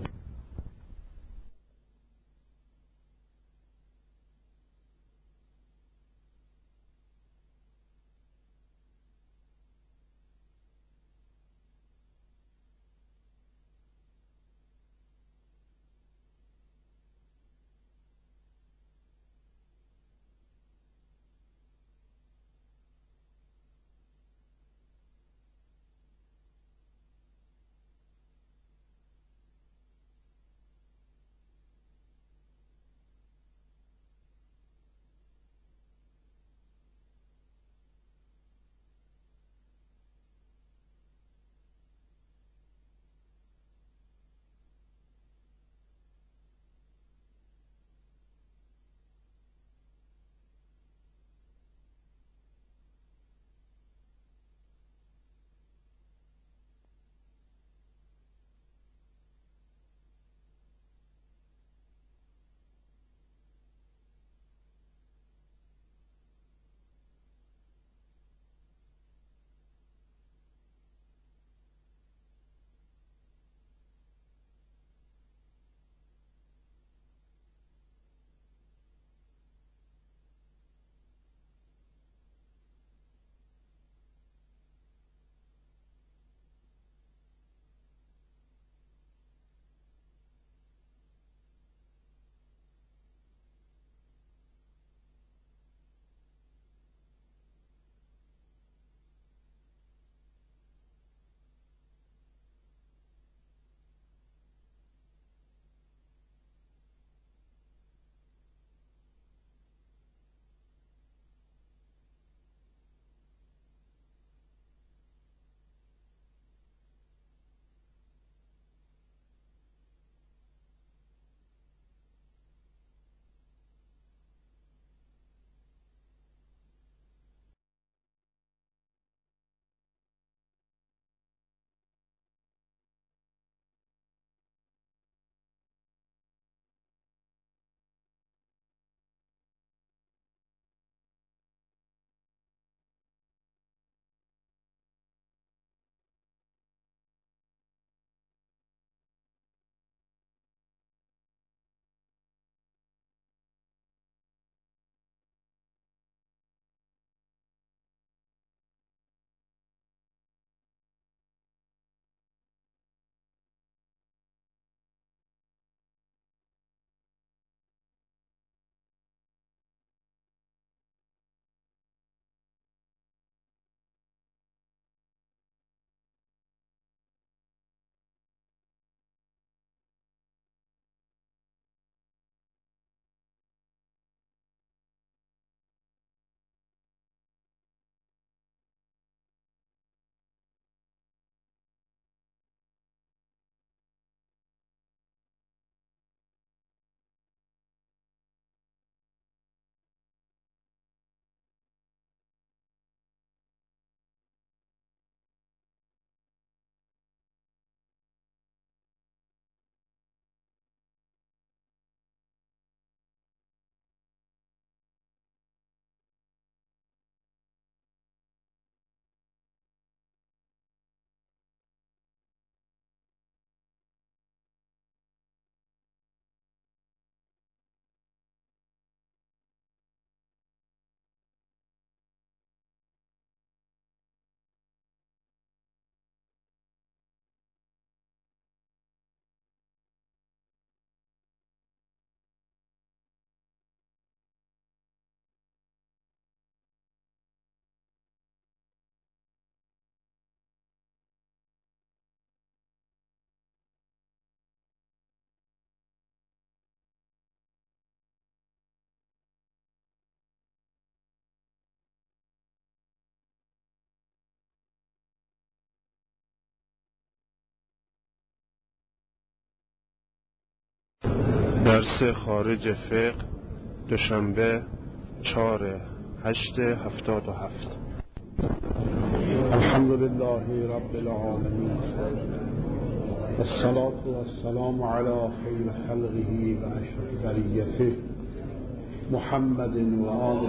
درس خارج فقه دوشنبه چهار هشت هفتاد و هفت. الحمد لله رب العالمین والصلاة والسلام علی خیر خلقه و اشرف بریته محمد و آله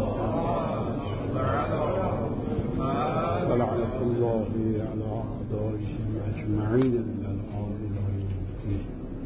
و لعنة الله علی اعدائهم اجمعین من الآن الی یوم الدین.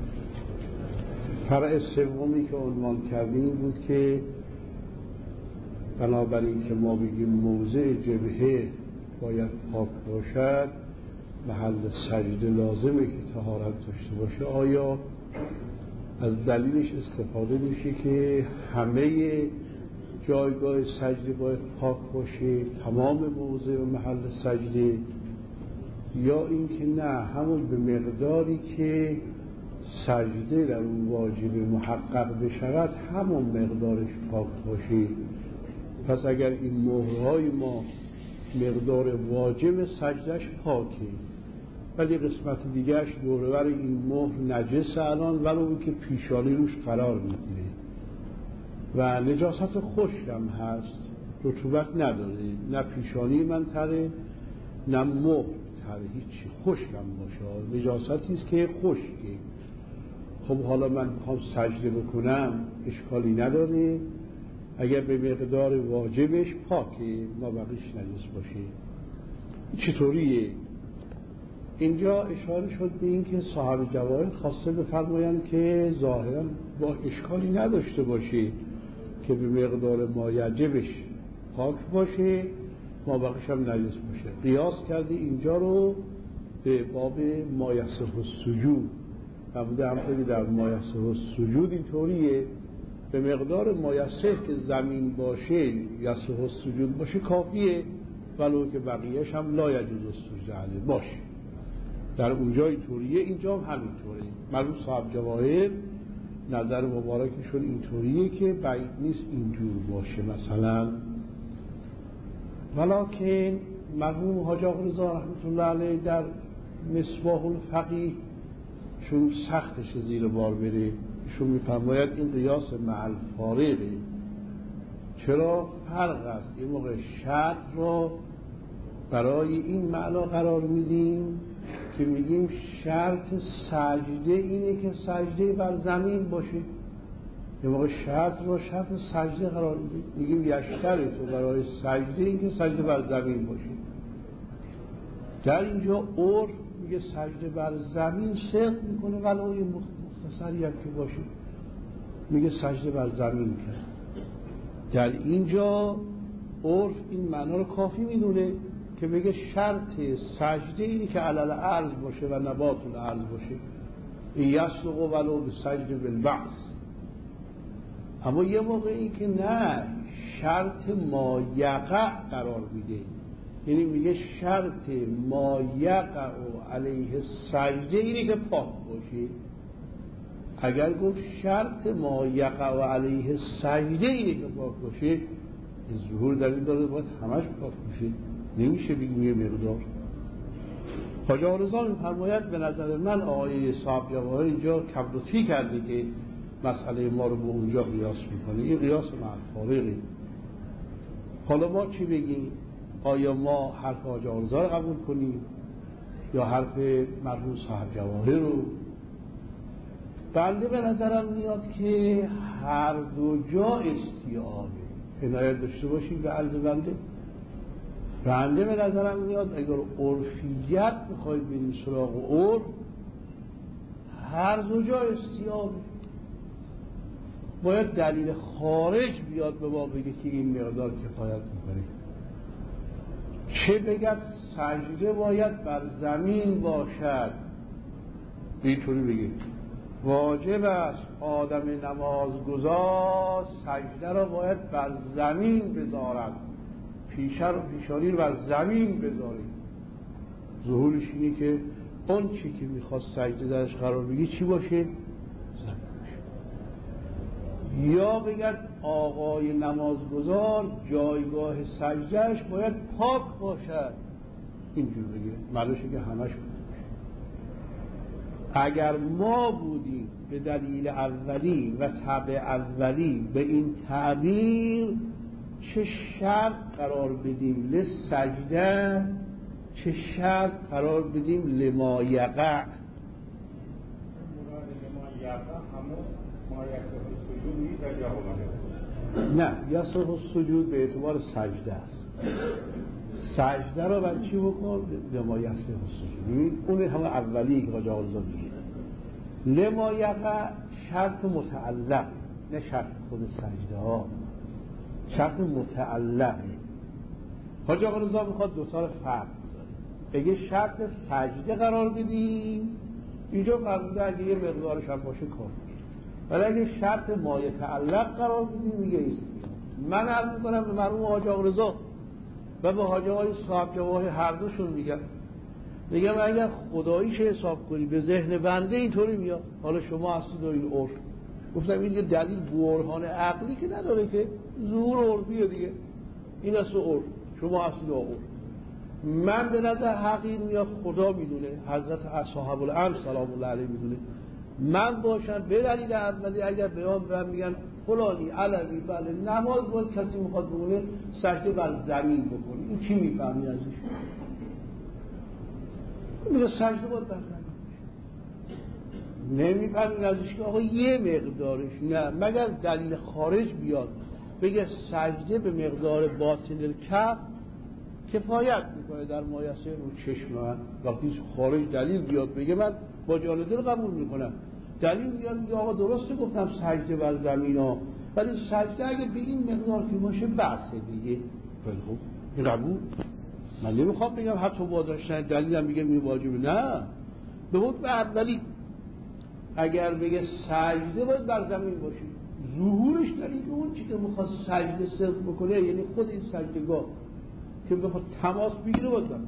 فرع سومی که عنوان کردیم بود که بنابراین که ما بگیم موضع جبهه باید پاک باشد، محل سجده لازمه که طهارت داشته باشه. آیا از دلیلش استفاده میشه که همه جایگاه سجده باید پاک باشه، تمام موضع و محل سجده، یا اینکه نه، همون به مقداری که سجده در اون واجب محقق بشود همون مقدارش پاک باشه؟ پس اگر این مهرهای ما مقدار واجب سجدش پاکه ولی قسمت دیگرش دورور این مهر نجس الان، ولو اون که پیشانی روش قرار میگیره و نجاست خشک هم هست، رطوبت نداره، نه پیشانی من تره نه مهر تره، هیچی، خشک هم باشه، نجاستی است که خشکه. خب حالا من میخوام سجده بکنم، اشکالی نداره اگر به مقدار واجبش پاکه، ما بقیش نجس باشه. چطوریه؟ اینجا اشاره شد به این که صاحب جواهر خواسته بفرمایند که ظاهرا با اشکالی نداشته باشه که به مقدار مایجبش پاک باشه، ما بقیش هم نجس باشه. قیاس کرده اینجا رو به باب مایسه السجود و بوده هم خیلی در مایسه السجود اینطوریه، به مقدار مایسه که زمین باشه یسه السجود باشه کافیه، ولو که بقیهش هم لا یجوز السجود علیه باشه. در اونجا اینطوریه، اینجا هم همینطوره. مرحوم صاحب جواهر نظر مبارکشون اینطوریه که بعید نیست اینجور باشه مثلا، ولکن مرحوم حاج آقا رضا رحمت الله علیه در مصباح الفقیه چون سختش زیر بار بره، شون میفرماید این قیاس محل فارغه. چرا؟ فرق است. این موقع شرط را برای این معنا قرار میدیم که میگیم شرط سجده اینه که سجده بر زمین باشه. این موقع شرط را شرط سجده قرار میدیم، میگیم یشترط تو برای سجده این که سجده بر زمین باشه. در اینجا عرف میگه سجده بر زمین صدق میکنه، ولو این مختصری هم که باشه میگه سجده بر زمین کرد. در اینجا عرف این معنا رو کافی میدونه که بگه شرط سجده اینی که علل ارض باشه و نبات الارض باشه، این یسلق ولو به سجده بالبعض. اما یه موقعی که نه، شرط ما یقع قرار میده، یعنی میگه شرط ما یقع علیه سجده اینی که پاک باشه. اگر گفت شرط ما یقع علیه سجده اینی که پاک باشه، ظهور در این داره باید همش پاک باشه، نمیشه بگیم یه مقدار. حاج آقا رضا می‌فرماید به نظر من آقای صاحب جواهر اینجا کبرتی کرده که مسئله ما رو به اونجا قیاس میکنه. این قیاس محل فارغه. حالا ما چی بگیم؟ آیا ما حرف حاج آقا رضا رو قبول کنیم یا حرف مرحوم صاحب جواهر رو؟ بنده به نظرم میاد که هر دو جا استیعابه. عنایت داشته باشید به عرض بنده. بنده به نظرم میاد اگر عرفیت میخواید بریم سراغ عرف، هر دو جا استیعابه. باید دلیل خارج بیاد به ما بگه که این مقدار کفایت میکنه. چه بگد سجده باید بر زمین باشد، اینطوری بگه واجب است آدم نمازگزار سجده را باید بر زمین بذارد، پیشر و پیشانی رو بر زمین بذارید. ظهورش اینی که اون چی که میخواد سجده درش قرار بگی چی باشه؟ یا بگد آقای نمازگزار جایگاه سجدهش باید پاک باشد، اینجور بگه، معنیشه که همش اگر ما بودیم به دلیل اولی و طبع اولی به این تعبیر چه شرط قرار بدیم لسجده، چه شرط قرار بدیم لما یقع. نه، یصح السجود به اعتبار سجده است. سجده را بر چی بکن؟ لما یصح السجود. اون همه اولی که حاجی آقا میگه. لما یقع شرط متعلق، نه شرط خود سجده ها، شرط متعلق. حاجی آقا رضا میخواد دوتا رو فرق بذاره، بگه شرط سجده قرار بدیم، اینجا فرموده اگه یه مقدارش هم باشه کافیه، ولی اگه شرط مایه تعلق قرار بدیم میگه ایست. من عرض میکنم به مرحوم حاجی آقا رضا و به حاجی آقای صاحب جواهر هر دوشون میگم، میگم اگر خداییش حساب کنی به ذهن بنده اینطوری میاد. حالا شما اصلا این عرف گفتم این یه دلیل برهان عقلی که نداره که، ظهور عرفیه دیگه، این اصل عرف، شما اصل عرف. من به نظر حقیق میاد خدا میدونه، حضرت اصحاب الامر سلام الله علیه میدونه. من باشم به دلیل اولی اگر بیان و میگن فلانی علوی بله نماز باید کسی میخواد بگونه سجده بر زمین بکنی، این چی میفهمی ازش؟ میگه سجده باید بر زمین. نمیفهمی ازش که آقا یه مقدارش، نه مگر دلیل خارج بیاد بگه سجده به مقدار باطن الکف کفایت میکنه در مایسه رو چشم من. وقتی خارج دلیل بیاد بگه من با جان دل قبول میکنم، دلیل بیاد میگه آقا درسته گفتم سجده بر زمین ها، ولی سجده اگه به این مقدار که باشه بحثه دیگه. خیلی خوب این قبول. من نمیخوام بگم حتی با داشتن دلیلم بگم این واجبه، نه به بود به اولی اگر بگه سجده باید بر زمین باشه، ظهورش در این که اون چی که میخواد سجده صرف بکنه، یعنی خود این سجدگاه که بخواد تماس بگیره باید زمین.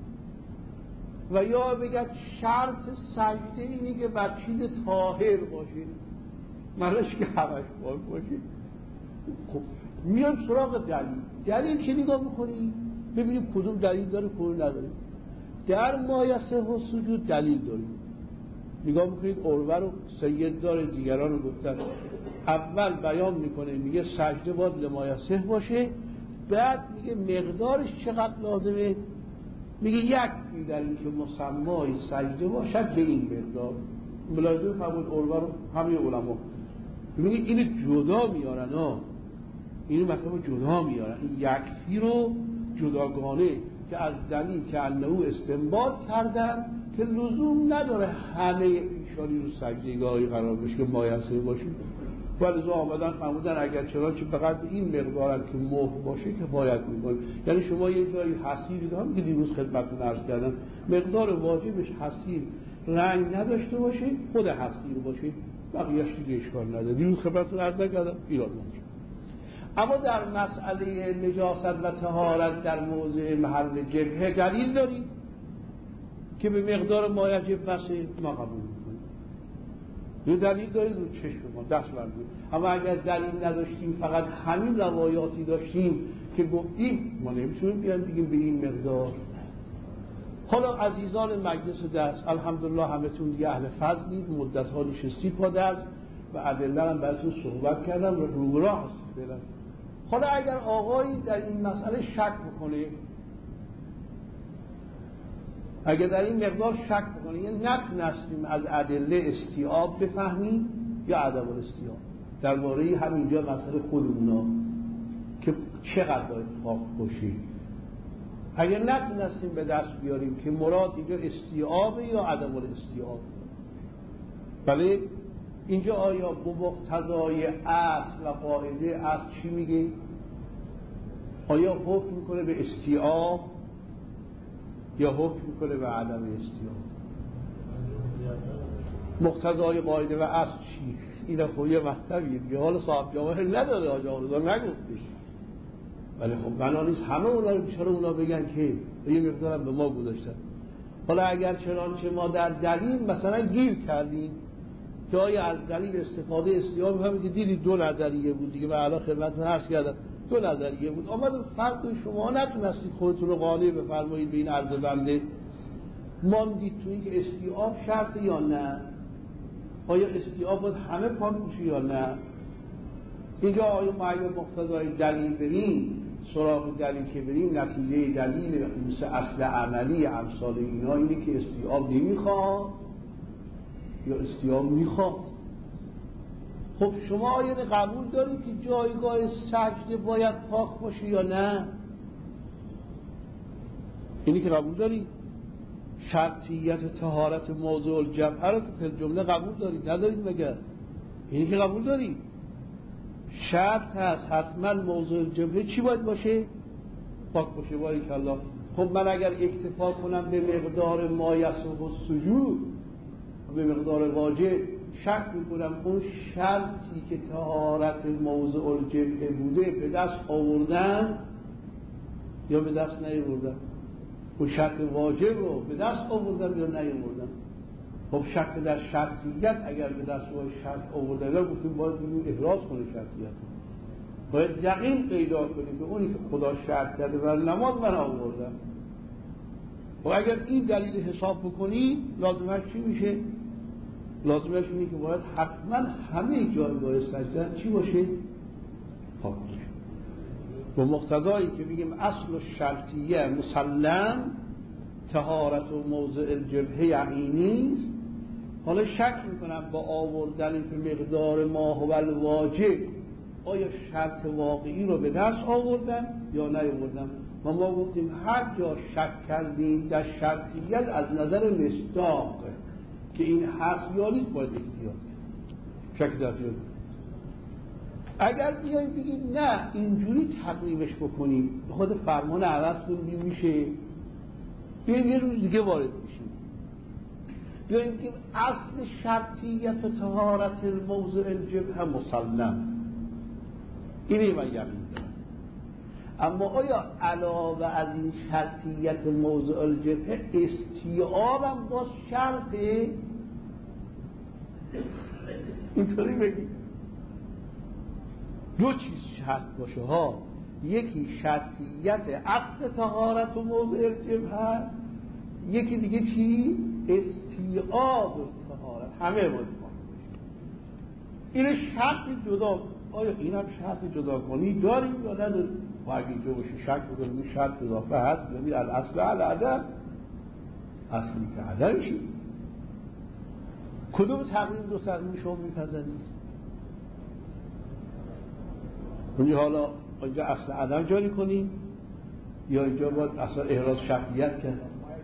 و یا بگه شرط سجده اینی که بر چیز طاهر باشه، معنیش که همش پاک باشه. خب میان سراغ دلیل. دلیل که نگاه بکنی ببینیم کدوم دلیل داره کدوم نداره. در ما یصح السجود دلیل داریم. نگاه بکنید عروه رو سید داره، دیگران رو گفتن. اول بیان میکنه میگه سجده باید لما یصح باشه، بعد میگه مقدارش چقدر لازمه، میگه یک فی در این که مسمای سجده باشد به این مقدار. ملاحظه فرمود عروه رو همه علما میگه اینو جدا میارن ها، اینو مثلا جدا میارن، این یک فی رو جداگانه که از دلیل که انه استنباط کردن که لزوم نداره همه ایشانی رو سجدهگاهی قرار بشه که مایسه باشه، ولی از آمدن فرمودن اگر چنانچه فقط این مقدارن که مهر باشه کفایت میکنه. یعنی شما یه جایی حصیری دارم که دیروز خدمتتون عرض کردم مقدار واجبش حصیر رنگ نداشته باشه، خود حصیر باشه، بقیه‌اش دیگه اشکال نداره. دیروز خدمتتون عرض کردم ایراد نمیشه. اما در مسئله نجاست و طهارت در موضع محل جبهه دلیل دارید که به مقدار مایجب بسه ما قبول میکنیم. یه دلیل دارید رو چشم ما دست بردید. اما اگر دلیل نداشتیم فقط همین روایاتی داشتیم که گفتیم ما نمیتونیم بیان بگیم به این مقدار. حالا عزیزان مجلس درس الحمدلله همتون دیگه اهل فضلید، مدت ها نشستید پا درس و ادله هم براتون صحبت کردم و رو راه هستید. حالا اگر آقایی در این مسئله شک بکنه، اگر در این مقدار شک بکنه، یعنی نتونستیم از ادله استیعاب بفهمیم یا عدم الاستیعاب درباره همینجا مسئله خودمونا که چقدر باید پاک باشه، اگر نتونستیم به دست بیاریم که مراد اینجا استیعابه یا عدم الاستیعاب، بله اینجا آیا با مقتضای اصل و قاعده اصل چی میگه؟ آیا حکم میکنه به استیعاب یا حکم میکنه به عدم استیعاب؟ مقتضای قاعده و اصل چی؟ این خب یه مطلبیه دیگه، حالا صاحب جواهر نداره، آجا آرزا نگفتش، ولی خب بنا نیست همه اونا رو بیچاره اونا بگن که یه مقدارم به ما گذاشتن. حالا اگر چنانچه ما در دلیل مثلا گیر کردیم که آیا از دلیل استفاده استیعاب میفهمید که دیدید دو نظریه بود دیگه، و الان خدمتتون عرض کردم دو نظریه بود، آمد فرق شما نتونستید خودتون رو قانع بفرمایید به این عرض بنده، ماندید تو این که استیعاب شرط یا نه؟ آیا استیعاب باید همه پاک بشه یا نه؟ اینجا آیا ما اگر مقتضای دلیل بریم، سراغ دلیل که بریم، نتیجه دلیل مثل اصل عملی امثال اینا اینه که استیعاب نمیخواد یا استیعاب میخواد. خب شما آیا قبول دارید که جایگاه سجده باید پاک باشه یا نه؟ اینی که قبول دارید. شرطیت طهارت موضع الجبهه رو که جمله قبول دارید ندارید مگر؟ اینی که قبول دارید. شرط هست حتما موضع الجبهه چی باید باشه؟ پاک باشه. باریک الله. خب من اگر اکتفا کنم به مقدار ما یصح السجود، به مقدار واجب، شک میکنم اون شرطی که طهارت موضع الجبهه بوده به دست آوردن یا به دست نیاوردن؟ اون شرط واجب رو به دست آوردن یا نیاوردن؟ خب شک در شرطیت اگر به دست شرط آوردن یا گفتیم باید بینیم احراز کنه شرطیت، باید یقین پیدا کنیم که اونی که خدا شرط کرده بر نماز من آوردن. و اگر این دلیل حساب بکنی لازمش چی میشه؟ لازمش اینه که باید حتما همه جایگاه سجده چی باشه؟ پاک باشه. و مقتضایی که بگیم اصل و شرطیه مسلم طهارت و موضع الجبهه یقینی است. حالا شک میکنم با آوردن که مقدار ما هو الواجب آیا شرط واقعی رو به دست آوردن یا نیاوردن؟ و ما گفتیم هر جا شک کردیم در شرطیت از نظر مصداق که این هست یا نیست باید احتیاط شک در جز. اگر بیاییم بگیم نه اینجوری تقریبش بکنیم خود فرمان عوض کنیم میشه، بیاییم یه روز دیگه وارد بشیم، بیاییم بگیم اصل شرطیت و طهارت الموضع الجبهه مسلم، اینه من یقین دارم. اما آیا علاوه از این شرطیت موضع الجبهه استیعابم باز شرطه؟ اینطوری بگیم دو چیز شرط باشه ها، یکی شرطیت اصل طهارت و موضع الجبهه، یکی دیگه چی؟ استیعاب طهارت، همه باید این شرط جدا. آیا این هم شرط جدا کنی داریم یا نداریم؟ و اگه اینجا باشه شک بکنیم این شرط اضافه هست، یعنی الاصل العدم، اصلی که عدم شید. کدوم تقریب دو تقریب شما میپذنید؟ اونجا حالا اینجا اصل عدم جاری کنیم یا اینجا باید اصلا احراز شرطیت کرد؟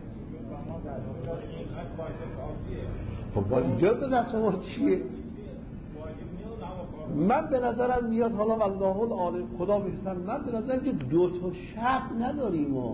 خب باید اینجا دو دست ما چیه؟ من به نظرم میاد حالا والله العالم خدا بهتر، من به نظرم که دو تا شرط نداریم و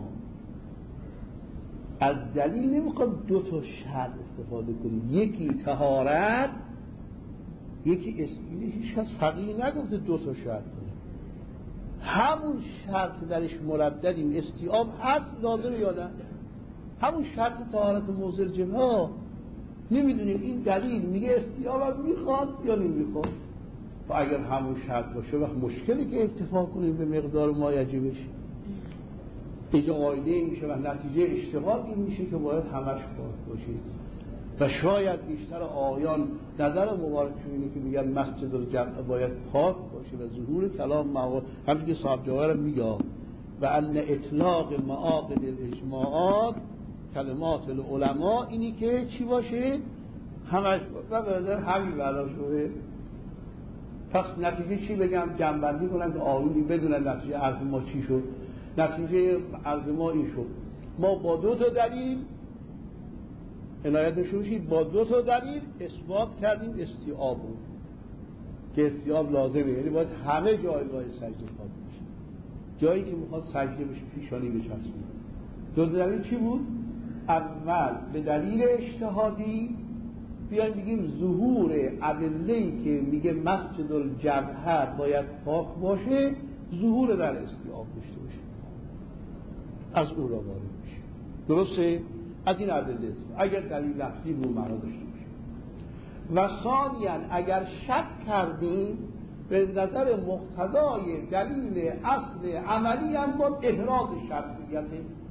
از دلیل نمیخواد دو تا شرط استفاده کنیم، یکی طهارت یکی اسمیه. هیچ کس فقیه نگفته دو تا شرط داره، همون شرط درش مرددیم استیعاب هست لازمه یا نه؟ همون شرط طهارت موضع الجبهه نمیدونیم این دلیل میگه استیعاب میخواد یا نمیخواد. و اگر همون شرط باشه وقت مشکلی که اکتفا کنیم به مقدار ما یجبش اینجا قاعده این میشه و نتیجه اشتغال این میشه که باید همش پاک باشه. و شاید بیشتر آیان نظر مبارکشون اینه که میگن مسجد الجمع باید پاک باشه و ظهور کلام معاقد همچون که صاحب جواهر میگه و ان اطلاق معاقد الاجماعات کلمات العلماء اینی که چی باشه؟ همش و برده همین بلا شده. پس نتیجه چی بگم؟ جنبندی کنم که آقایونی بدونن نتیجه عرض ما چی شد. نتیجه عرض ما این شد ما با دو تا دلیل عنایت نشونشید با دو تا دلیل اثبات کردیم استیعاب بود که استیعاب لازمه، یعنی باید همه جایگاه سجده پاک بشه، جایی که میخواد سجده بشه پیشانی بچسبید. دو دلیل چی بود؟ اول به دلیل اجتهادی بیایم بگیم ظهور ادله‌ای که میگه مسجد الجبهه باید پاک باشه ظهور در استیعاب داشته باشه، از اون را وارد میشه. درسته؟ از این ادله است اگر دلیل لفظی رو معنا داشته باشه. و ثانیاً اگر شک کردیم به نظر مقتضای دلیل اصل عملی هم با احراز شرطیت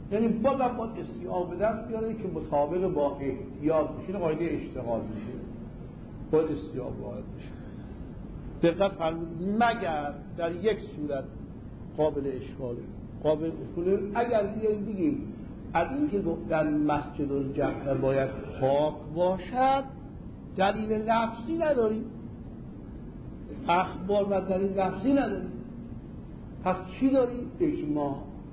یعنی بازم باید استیعاب به دست بیاره که مطابق با احتیاط میشه، قاعده اشتغال میشه، باید استیعاب وارد بشه. دقت فرمودید مگر در یک صورت قابل اشکاله، قابل اصوله. اگر بیاییم بگیم از این که گفتن مسجد الجمع باید پاک باشد دلیل لفظی نداریم، اخبار و دلیل لفظی نداریم، پس چی داریم؟ اجماع.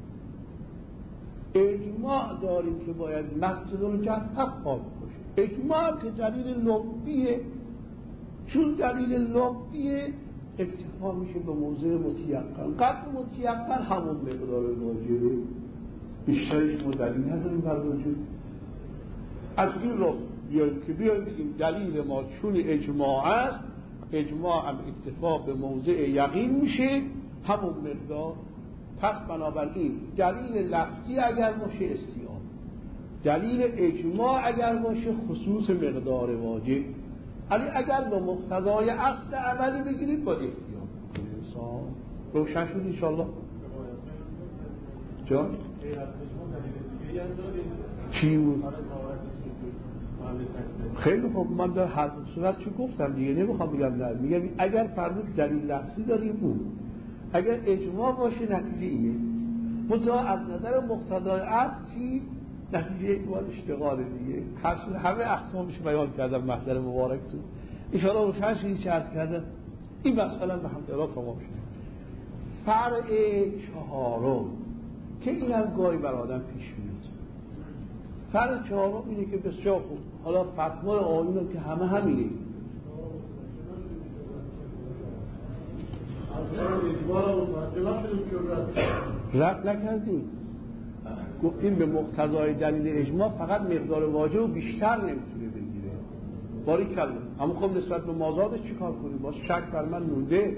اجماع داریم که باید مسجد الجمع پاک باشه. اجماع که دلیل لفظیه، چون دلیل لفظیه اکتفا میشه به موضع متیقن. قطع متیقن همون مقدار واجبه، بیشترش ما دلیل نداریم بر وجود. از این رو بیاییم که بیاییم بگیم دلیل ما چون اجماع است، اجماع هم اکتفا به موضع یقین میشه همون مقدار. پس بنابراین دلیل لفظی اگر باشه استیعاب، دلیل اجماع اگر باشه خصوص مقدار واجب. علی اگر با مقتضای اصل عملی بگیرید با احتیاط کنید. روشن شد انشاءالله؟ جان؟ چی بود؟ خیلی خوب، من در هر صورت چی گفتم دیگه، نمیخوام بگم نه، میگم اگر فرمود دلیل لفظی داریم اون، اگر اجماع باشه نتیجه اینه. منتها از نظر مقتضای اصل چی؟ نتیجه اجماع اشتغال دیگه. همه اقسامش بیان کردم محضر مبارکتون انشاءالله. روشن شدید چه عرض کردم؟ این مسئله به حمدالله تمام شد. فرع چهارم که این هم گاهی بر آدم پیش میاد. فرع چهارم اینه که بسیار خوب، حالا فتوای آیون که همه همینه، رد نکردیم، گفتیم به مقتضای دلیل اجماع فقط مقدار واجب و بیشتر نمیتونه بگیره. باری کلمه اما خب نسبت به مازادش چی کار کنیم؟ باز شک بر من مونده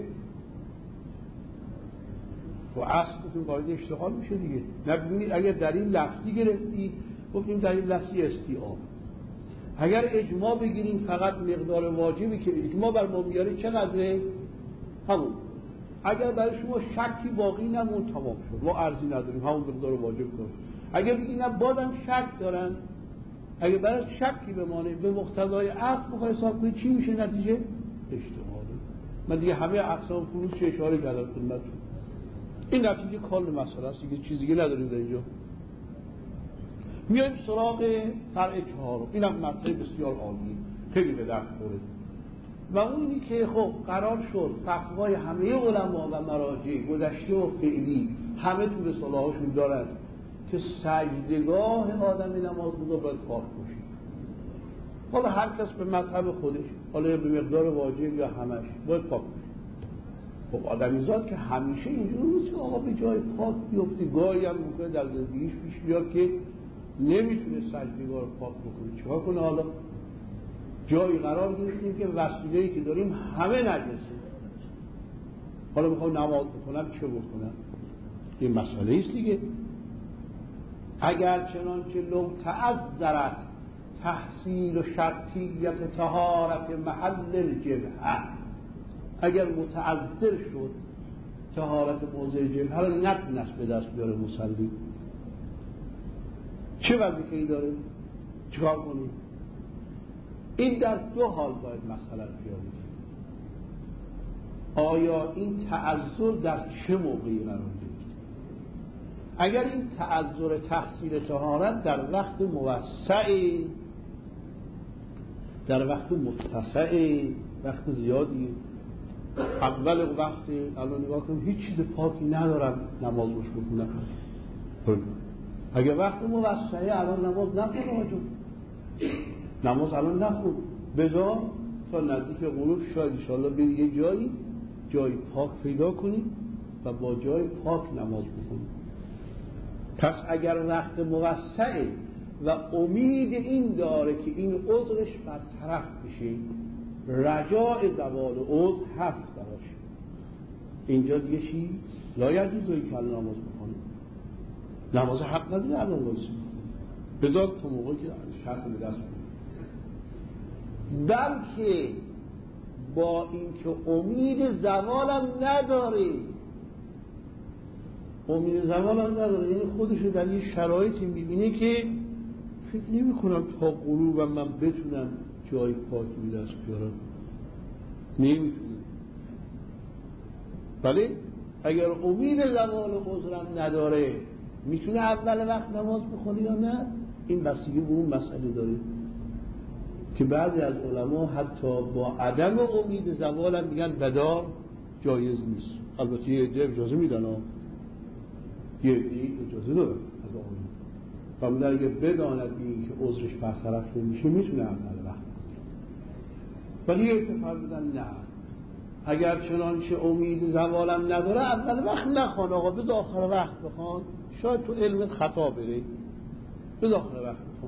و اصل گفتیم قاعده اشتغال میشه دیگه. نبینید اگر دلیل لفظی گرفتی گفتیم دلیل لفظی استیعاب، اگر اجماع بگیریم فقط مقدار واجبی که اجماع بر ما میاره چقدره؟ همون. اگر برای شما شکی باقی نمون تمام شد، ما ارزی نداریم، همون مقدار واجب داریم. اگر بگی نه بازم شک دارن، اگر برای شکی بمانه به مقتضای اصل بخواه حساب کنید چی میشه نتیجه؟ اشتغاله. من دیگه همه اقسام فروض چه اشاره کردم خدمتتون. این نتیجه کل مسئله است دیگه، چیزی دیگه نداریم در اینجا. میایم سراغ فرع چهارم. اینم مطلب بسیار عالیه، خیلی به درد خوره. و اونی که خب قرار شد فتوای همه علما و مراجع گذشته و فعلی همه تو رساله‌هاشون دارن که سجدگاه آدم نماز رو باید پاک باشه. حالا هر کس به مذهب خودش، حالا به مقدار واجب یا همش باید پاک باشه. خب آدمیزاد که همیشه اینجور نیست که آقا به جای پاک بیفته، گاهی هم ممکنه در زندگیش پیش بیاد که نمیتونه سجدگاه رو پاک بکنه. چیکار کنه؟ حالا جایی قرار گرفتیم که وسیله‌ای که داریم همه نجسه، حالا میخوام نماز بکنم چه بکنم؟ این مسئله است دیگه. اگر چنانچه لو تعذرت تحصیل و شرطیت طهارت محل الجبهه، اگر متعذر شد طهارت موضع جبهه رو نتونست به دست بیاره مصلی، چه وظیفه‌ای داره؟ چیکار کنیم؟ این در دو حال باید مسئله رو پیاده کرد. آیا این تعذر در چه موقعی قرار گرفت؟ اگر این تعذر تحصیل طهارت در وقت موسعی، در وقت متسعی، وقت زیادی، اول وقت الان نگاه کنم هیچ چیز پاکی ندارم نماز روش بخونم، اگر وقت موسعی الان نماز نخون آجون نماز الان نخون بذار تا نزدیک غروب، شاید انشاءالله به یه جایی جای پاک پیدا کنیم و با جای پاک نماز بخونیم. پس اگر وقت موسعه و امید این داره که این عذرش برطرف بشه، رجاء زوال عذر هست براش، اینجا دیگه چی؟ لا یجوزه که الان نماز بخونیم، نماز حق نداره الان واسه بذار تا موقعی که شرط به دست بکنیم. بلکه با اینکه امید زوالم نداریم، امید زوال هم نداره، یعنی خودشو در یه شرایطی میبینه که فکر نمی کنم تا غروبم من بتونم جای پاکی به دست بیارم، نمیتونم. بله اگر امید زوال عذرم نداره میتونه اول وقت نماز بخونه یا نه؟ این بستگی به اون مسئله داره که بعضی از علما حتی با عدم امید زوال هم میگن بدار جایز نیست. البته یه عده اجازه میدن، یه عده اجازه داره از آن فرمودن اگه بداند این که عذرش برطرف نمیشه میتونه اول وقت، ولی یه عده فرمودن نه، اگر چنانچه امید زوالم نداره اول وقت نخوان، آقا بذار آخر وقت بخوان، شاید تو علمت خطا بره، بذار آخر وقت بخوان.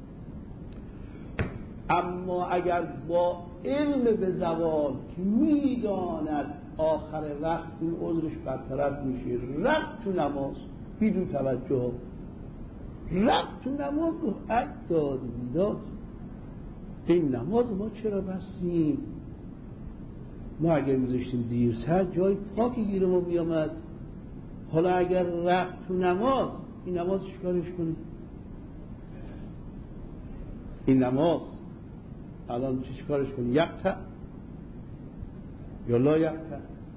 اما اگر با علم به زوال که میداند آخر وقت این عذرش برطرف میشه، رفت تو نماز بدون توجه، رفت تو نماز و عد داد بیداد. این نماز ما چرا بستیم؟ ما اگر میذاشتیم دیرتر جای پاکی گیر ما میامد. حالا اگر رفت تو نماز، این نماز چیکارش کنیم؟ این نماز الان چی چیکارش کنیم؟ یقطع یا لا یقطع؟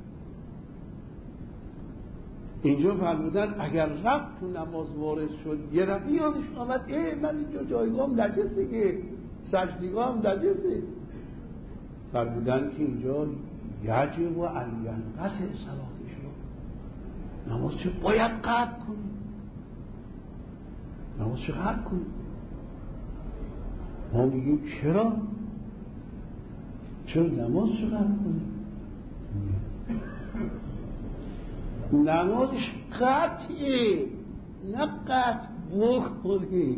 اینجا فرمودن اگر رفت تو نماز وارد شد، یه رفت یادش آمد ای من اینجا جایگاهم نجسه، که سجدگاهم نجسه، فرمودن که اینجا یجب و الینقطع صلاتش رو، نماز چه باید قطع کنی، نماز چه قطع کنی. ما میگیم چرا؟ چرا نماز چه قطع کنی؟ نمازش قطعه، نه قطع بکنی،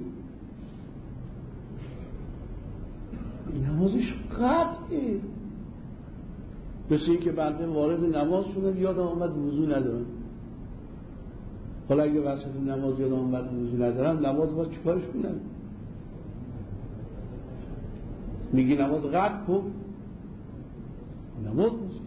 نمازش قطعه. مثل این که بنده وارد نماز شدم یادم آمد وضو ندارم، حالا اگه وسط نماز یادم آمد وضو ندارم، نماز باید چیکارش کنم؟ میگی نماز قطع کن؟ نماز نیست.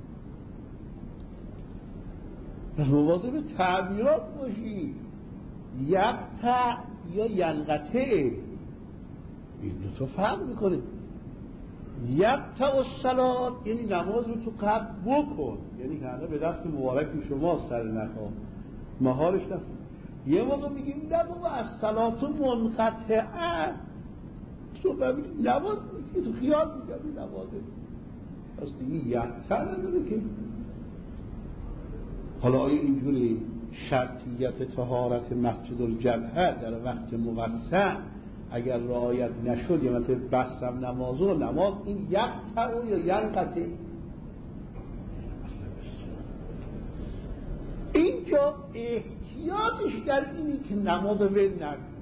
پس مواظب تعبیرات باشی، یقطع یا ینقطع، این دو تا فرق میکنه. یقطع الصلات یعنی نماز رو تو قطع بکن، یعنی که به دست مبارک شما سر نخواه، مهارش دست. یه موقع میگیم نه بابا از صلات منقطعه، تو ببین نماز نیست که تو خیال میگم نمازه، پس دیگه یقطع نداره که. حالا آیا اینجوری شرطیت طهارت مسجد الجبهه در وقت مقسم اگر رعایت نشد، یا مثلا بستم نمازو و نماز این یقطع یا ینقطع؟ اینجا احتیاطش در اینی که نماز ول نکن،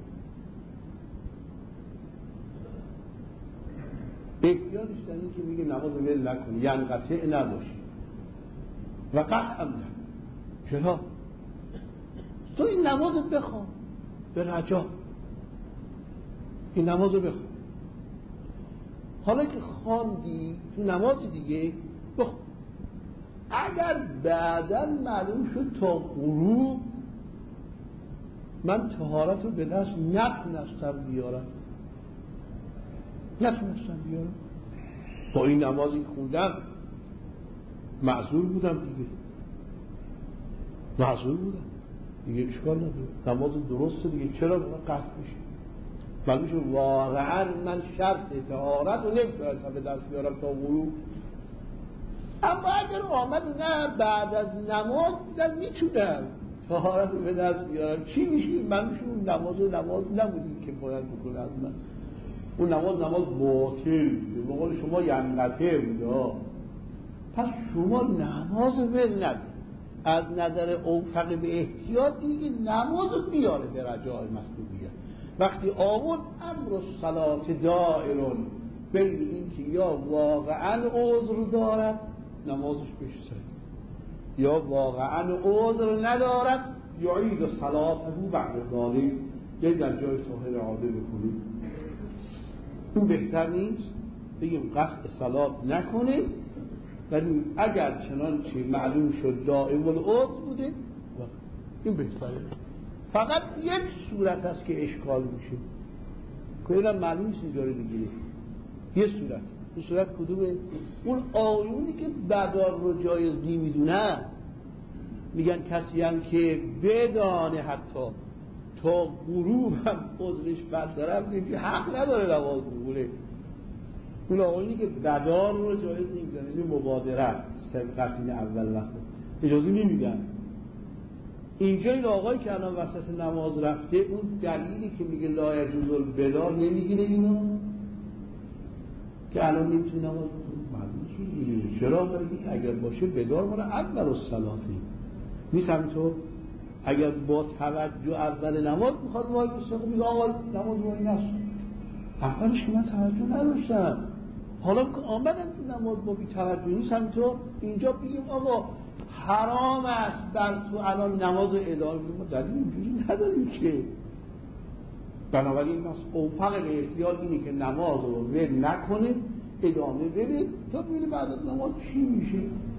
احتیاطش در اینی که میگه نماز ول نکن، ینقطع نباشی و قطع هم نکن. چرا؟ تو این نماز بخوان به رجا، این نماز بخوان، حالا که خواندی تو نماز دیگه بخوان. اگر بعداً معلوم شد تا غروب من طهارت رو به دست نتونستم بیارم نتونستم بیارم با این نمازی خوندم، معذور بودم دیگه، معذور بودم دیگه، اشکال نداره، نماز درسته دیگه، چرا قطع میشه؟ معلوم شد واقعا من شرط طهارت رو نمیتونستم به دست بیارم تا غروب. اما اگر آمد نه بعد از نماز دیدم میتونم طهارت رو به دست بیارم، چی میشه؟ من میشه اون نماز و نماز نبودی که باید بکنه از من، اون نماز نماز باطل بوده، به قول شما ینقطع بوده. پس شما نماز ول ندید، از نظر اوفق به احتیاط اینه که نماز رو بیاره به رجاء مطلوبیت. وقتی آمون امر الصلاة دائرون بین این که یا واقعا عذر دارد نمازش بشه، یا واقعا عذر ندارد یعید صلاته بعد ذالک، یا در جای طاهر عاده بکنید. اون بهتر نیست بگیم قطع صلات نکنه، ولی اگر چنانچه معلوم شد دائم العذر بوده این بهتره. فقط یک صورت هست که اشکال میشه که اینم معلوم نیست اینجا رو بگیره. یه صورت، این صورت کدومه؟ اون آیونی که بدار رو جایز نمیدونن، میگن کسی هم که بدانه حتی تا غروب هم عذرش بردارم که حق نداره نماز بخونه. اون آقایونی که بدار رو جایز نمیدونن، این مبادره سبقت این اول وقت اجازه نمیدن. اینجا این آقایی که الان وسط نماز رفته، اون دلیلی که میگه لا یجوز البدار نمیگیره اینو که الان نمیتونه نماز بخونه. معلومه چی میگیره. چرا؟ برای که اگر باشه بدار مال اول الصلاتی نیست. همینطور اگر با توجه اول نماز میخواد وای بسه، میگه آقا نماز وای نشد، اولش که من توجه نداشتم، حالا که آمدم تو نماز با بی توجه نیست. همینطور اینجا بگیم آقا حرام است بر تو الان نماز ادامه بدیم، ما دلیل اینجوری نداریم که. بنابراین از اوفق احتیاط اینه که نماز رو ول نکنه، ادامه بده تا ببینه بعد از نماز چی میشه.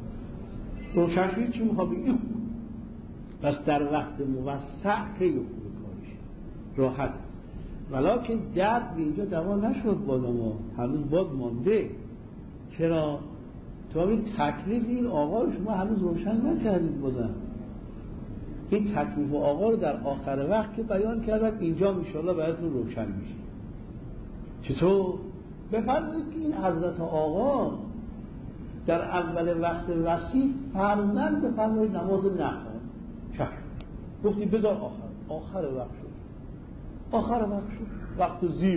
روشن شد چی میخواد بگیم؟ پس در وقت موسع خیلی خوبه کارش، راحت. ولیکن درد به اینجا دوا نشد، بازم هنوز باز مانده. چرا؟ تو این تکلیف این آقا رو شما هنوز روشن نکردید. بازم این تکلیف آقا رو در آخر وقت که بیان کردم، اینجا انشاءالله براتون روشن میشه. چطور؟ بفرمایید که این حضرت آقا در اول وقت وسیع فرزن بفرمایید نماز نخوان، چشم گفتی بذار آخر آخر وقت شد، آخر وقت شد، وقت زیر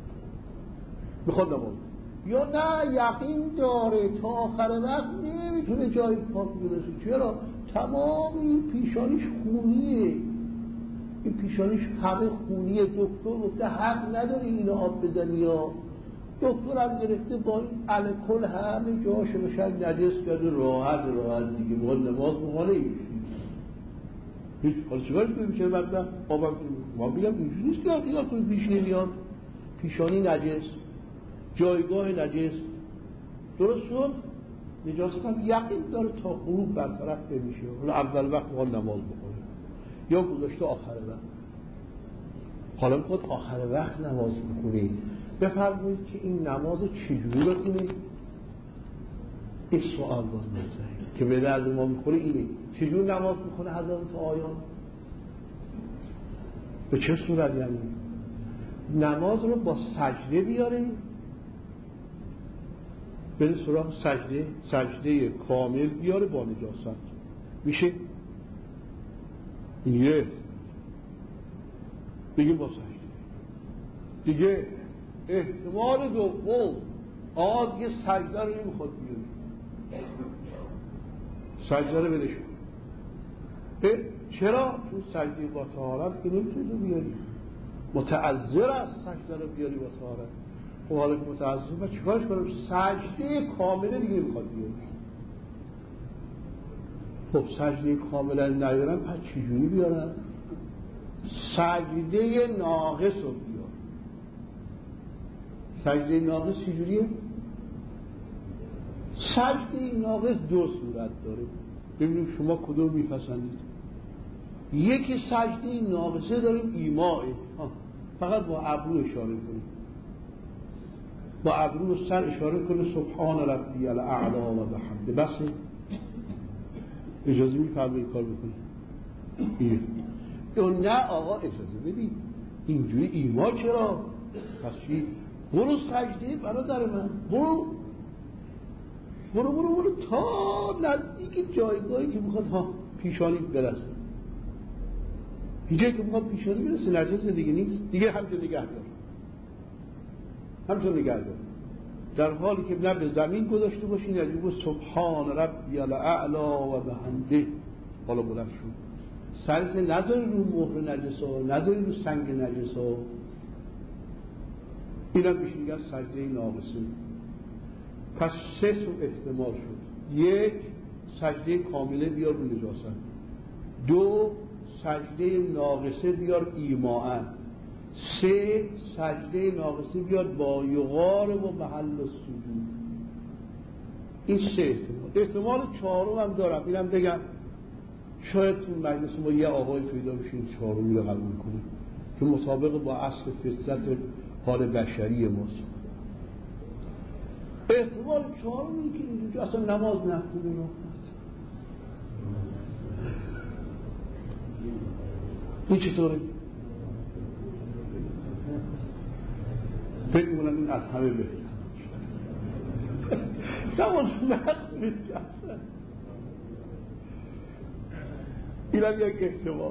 میخواد نماز، یا نه یقین داره تا آخر وقت نمیتونه جای پاک برسه. چرا؟ تمام این پیشانیش خونیه، این پیشانیش همه خونیه. دکتر گفته حق نداره اینو آب بزنی، یا دکتر هم گرفته با این الکل همه جاش رو شاید نجس کرده، راحت راحت دیگه باید نماز بخونه. هیچ حالا چیکارش کنیم؟ چرا بعد آبم ما بگم اینجوری نیست که آقا کنید پیش نمیاد، پیشانی نجس، جایگاه نجس، درست شد؟ نجاست هم یقین داره تا غروب برطرف بمیشه، حالا اول وقت باید نماز بخونه یا گذاشته آخر وقت، حالا میخواد آخر وقت نماز بخونه. بفرمایید که این نماز چجوری بخونه؟ این سوال باز بزنید که به درد ما میخوره. اینه چجور نماز میخونه حضرت آیان؟ به چه صورت؟ یعنی نماز رو با سجده بیاره، بره سراغ سجده، سجده کامل بیاره با نجاست میشه. یه بگیم با سجده دیگه. احتمال دوم آقا دیگه سجده رو نمیخواد بیاری، سجده رو بدش کن. چرا؟ چون سجده با طهارت که نمیتونی تو بیاری، متعذر است سجده رو بیاری با طهارت. خب حالا که متعذر با چیکارش کنم؟ سجده کامله دیگه میخواد بیاری. خب سجده کاملا ندارن، پس چجوری بیارن؟ سجده ناقص رو بیار. سجده ناقص چجوریه؟ سجده ناقص دو صورت داره، ببینیم شما کدوم میپسندید. یکی سجده ناقصه داریم ایماء، فقط با ابرو اشاره کنیم، با ابرو سر اشاره کنه سبحان ربی الاعلی و بحمده، بس اجازه میفرمایید کار بکنید. اینه اون نه آقا اجازه بدید اینجوری ایما چرا؟ پس چی؟ برو سجده برادر من، برو برو برو برو تا نزدیک جایگاهی که میخواد ها پیشانی برسه. اینجایی که میخواد پیشانی برسه نجس دیگه نیست دیگه، همچون نگه دار، همچون نگه دار، در حالی که نه به زمین گذاشته باشین، یعنی بگو سبحان ربی الاعلی و بحمده، حالا بلند شد، سرس نذاری رو مهر نجس ها، نذاری رو سنگ نجس ها. این هم بشه میگن سجده ناقصه. پس سه سو احتمال شد: یک، سجده کامله بیار رو نجاست; دو، سجده ناقصه بیار ایماءن; سه، سجده ناقصه بیار با یغار و محل السجود. این سه احتمال. احتمال چهارم هم دارم، اینم بگم. شاید تو مجلس ما یه آقای پیدا بشین چهارمی رو قبول کنه که مطابق با اصل فطرت حال بشری ماست. احتمال چهارمی که اینجا اصلا نماز نخونه رو این چطوره؟ فکر می‌کنم این از همه بهتر نماز نخونید کسا این هم یک احتمال.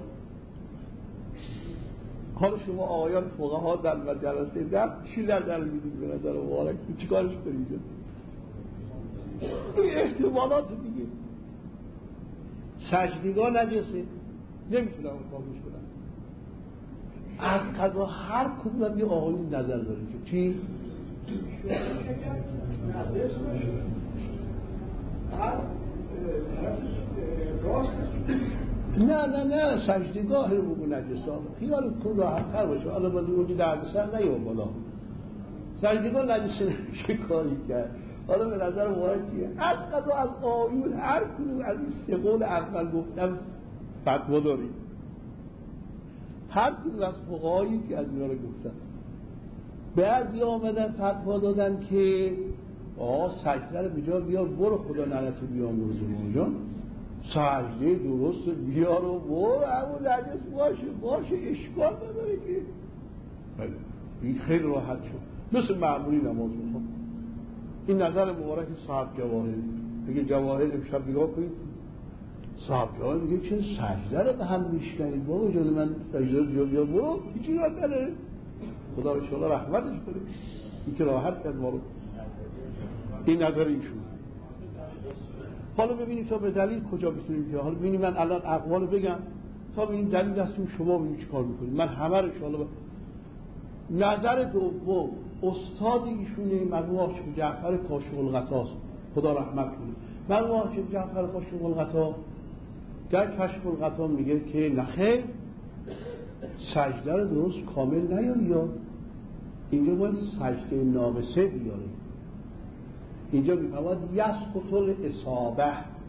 حالا شما آقایان فقها در و جلسه در چی در در میدید به نظر مبارک چی کارش کنید؟ این احتمالات دیگه. سجدگاه نجسه نمیتونم اون کامش کنم. از قضا هر کدوم یه آقایون نظر داره که چی؟ نه نه نه سجدگاه رو بگو نجسه خیالت کن راحت تر باشه. حالا باید اونجا دردسر نیام بالا سجدگاه نجسه نمیشه کاری کرد. حالا به نظر مبارکیه از قضا از آیون هر کدوم از این سه قول اول گفتم فتوا داریم. هر کدوم از فقهایی که از اینا رو گفتن بعضی آمدن فتوا دادن که آه سجده رو بجا بیار برو خدا نرسه بیامرز اونجا سجده درست بیار و برو همون نجس باشه باشه اشکال نداره که این خیلی راحت شد مثل معمولی نماز میخوام. این نظر مبارک صاحب جواهر میگه جواهر امشب نگاه کنید صاحب جواهر میگه چه سجده رو به هم میشکنید بابا جان من سجده رو بیا برو هیچی را نداره خدا انشاءالله رحمتش کنه این که راحت کرد ما رو. این نظر ایشون. حالا ببینید تا به دلیل کجا میتونیم که حالا ببینید من الان اقوال بگم تا ببینید دلیل هستیم شما ببینید چی کار میکنید. من همه رو انشاءالله ب... نظر دوم استاد ایشونه مرحوم حاجی جعفر کاشف‌الغطاست خدا رحمت کنه. مرحوم حاجی جعفر کاشف‌الغطا در کشف الغطا میگه که نخیر سجده رو درست کامل نیاری یا اینجا باید سجده ناقصه بیاره. اینجا میفرماد یسقط الاصابه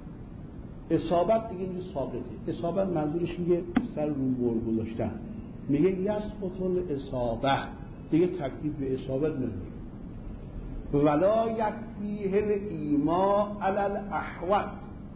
اصابت دیگه اینجا ثابته. اصابت منظورش میگه سر رو بر گذاشتن میگه یسقط الاصابه دیگه تکلیف به اصابت نداره. ولا یکفیه الایما علی الاحوط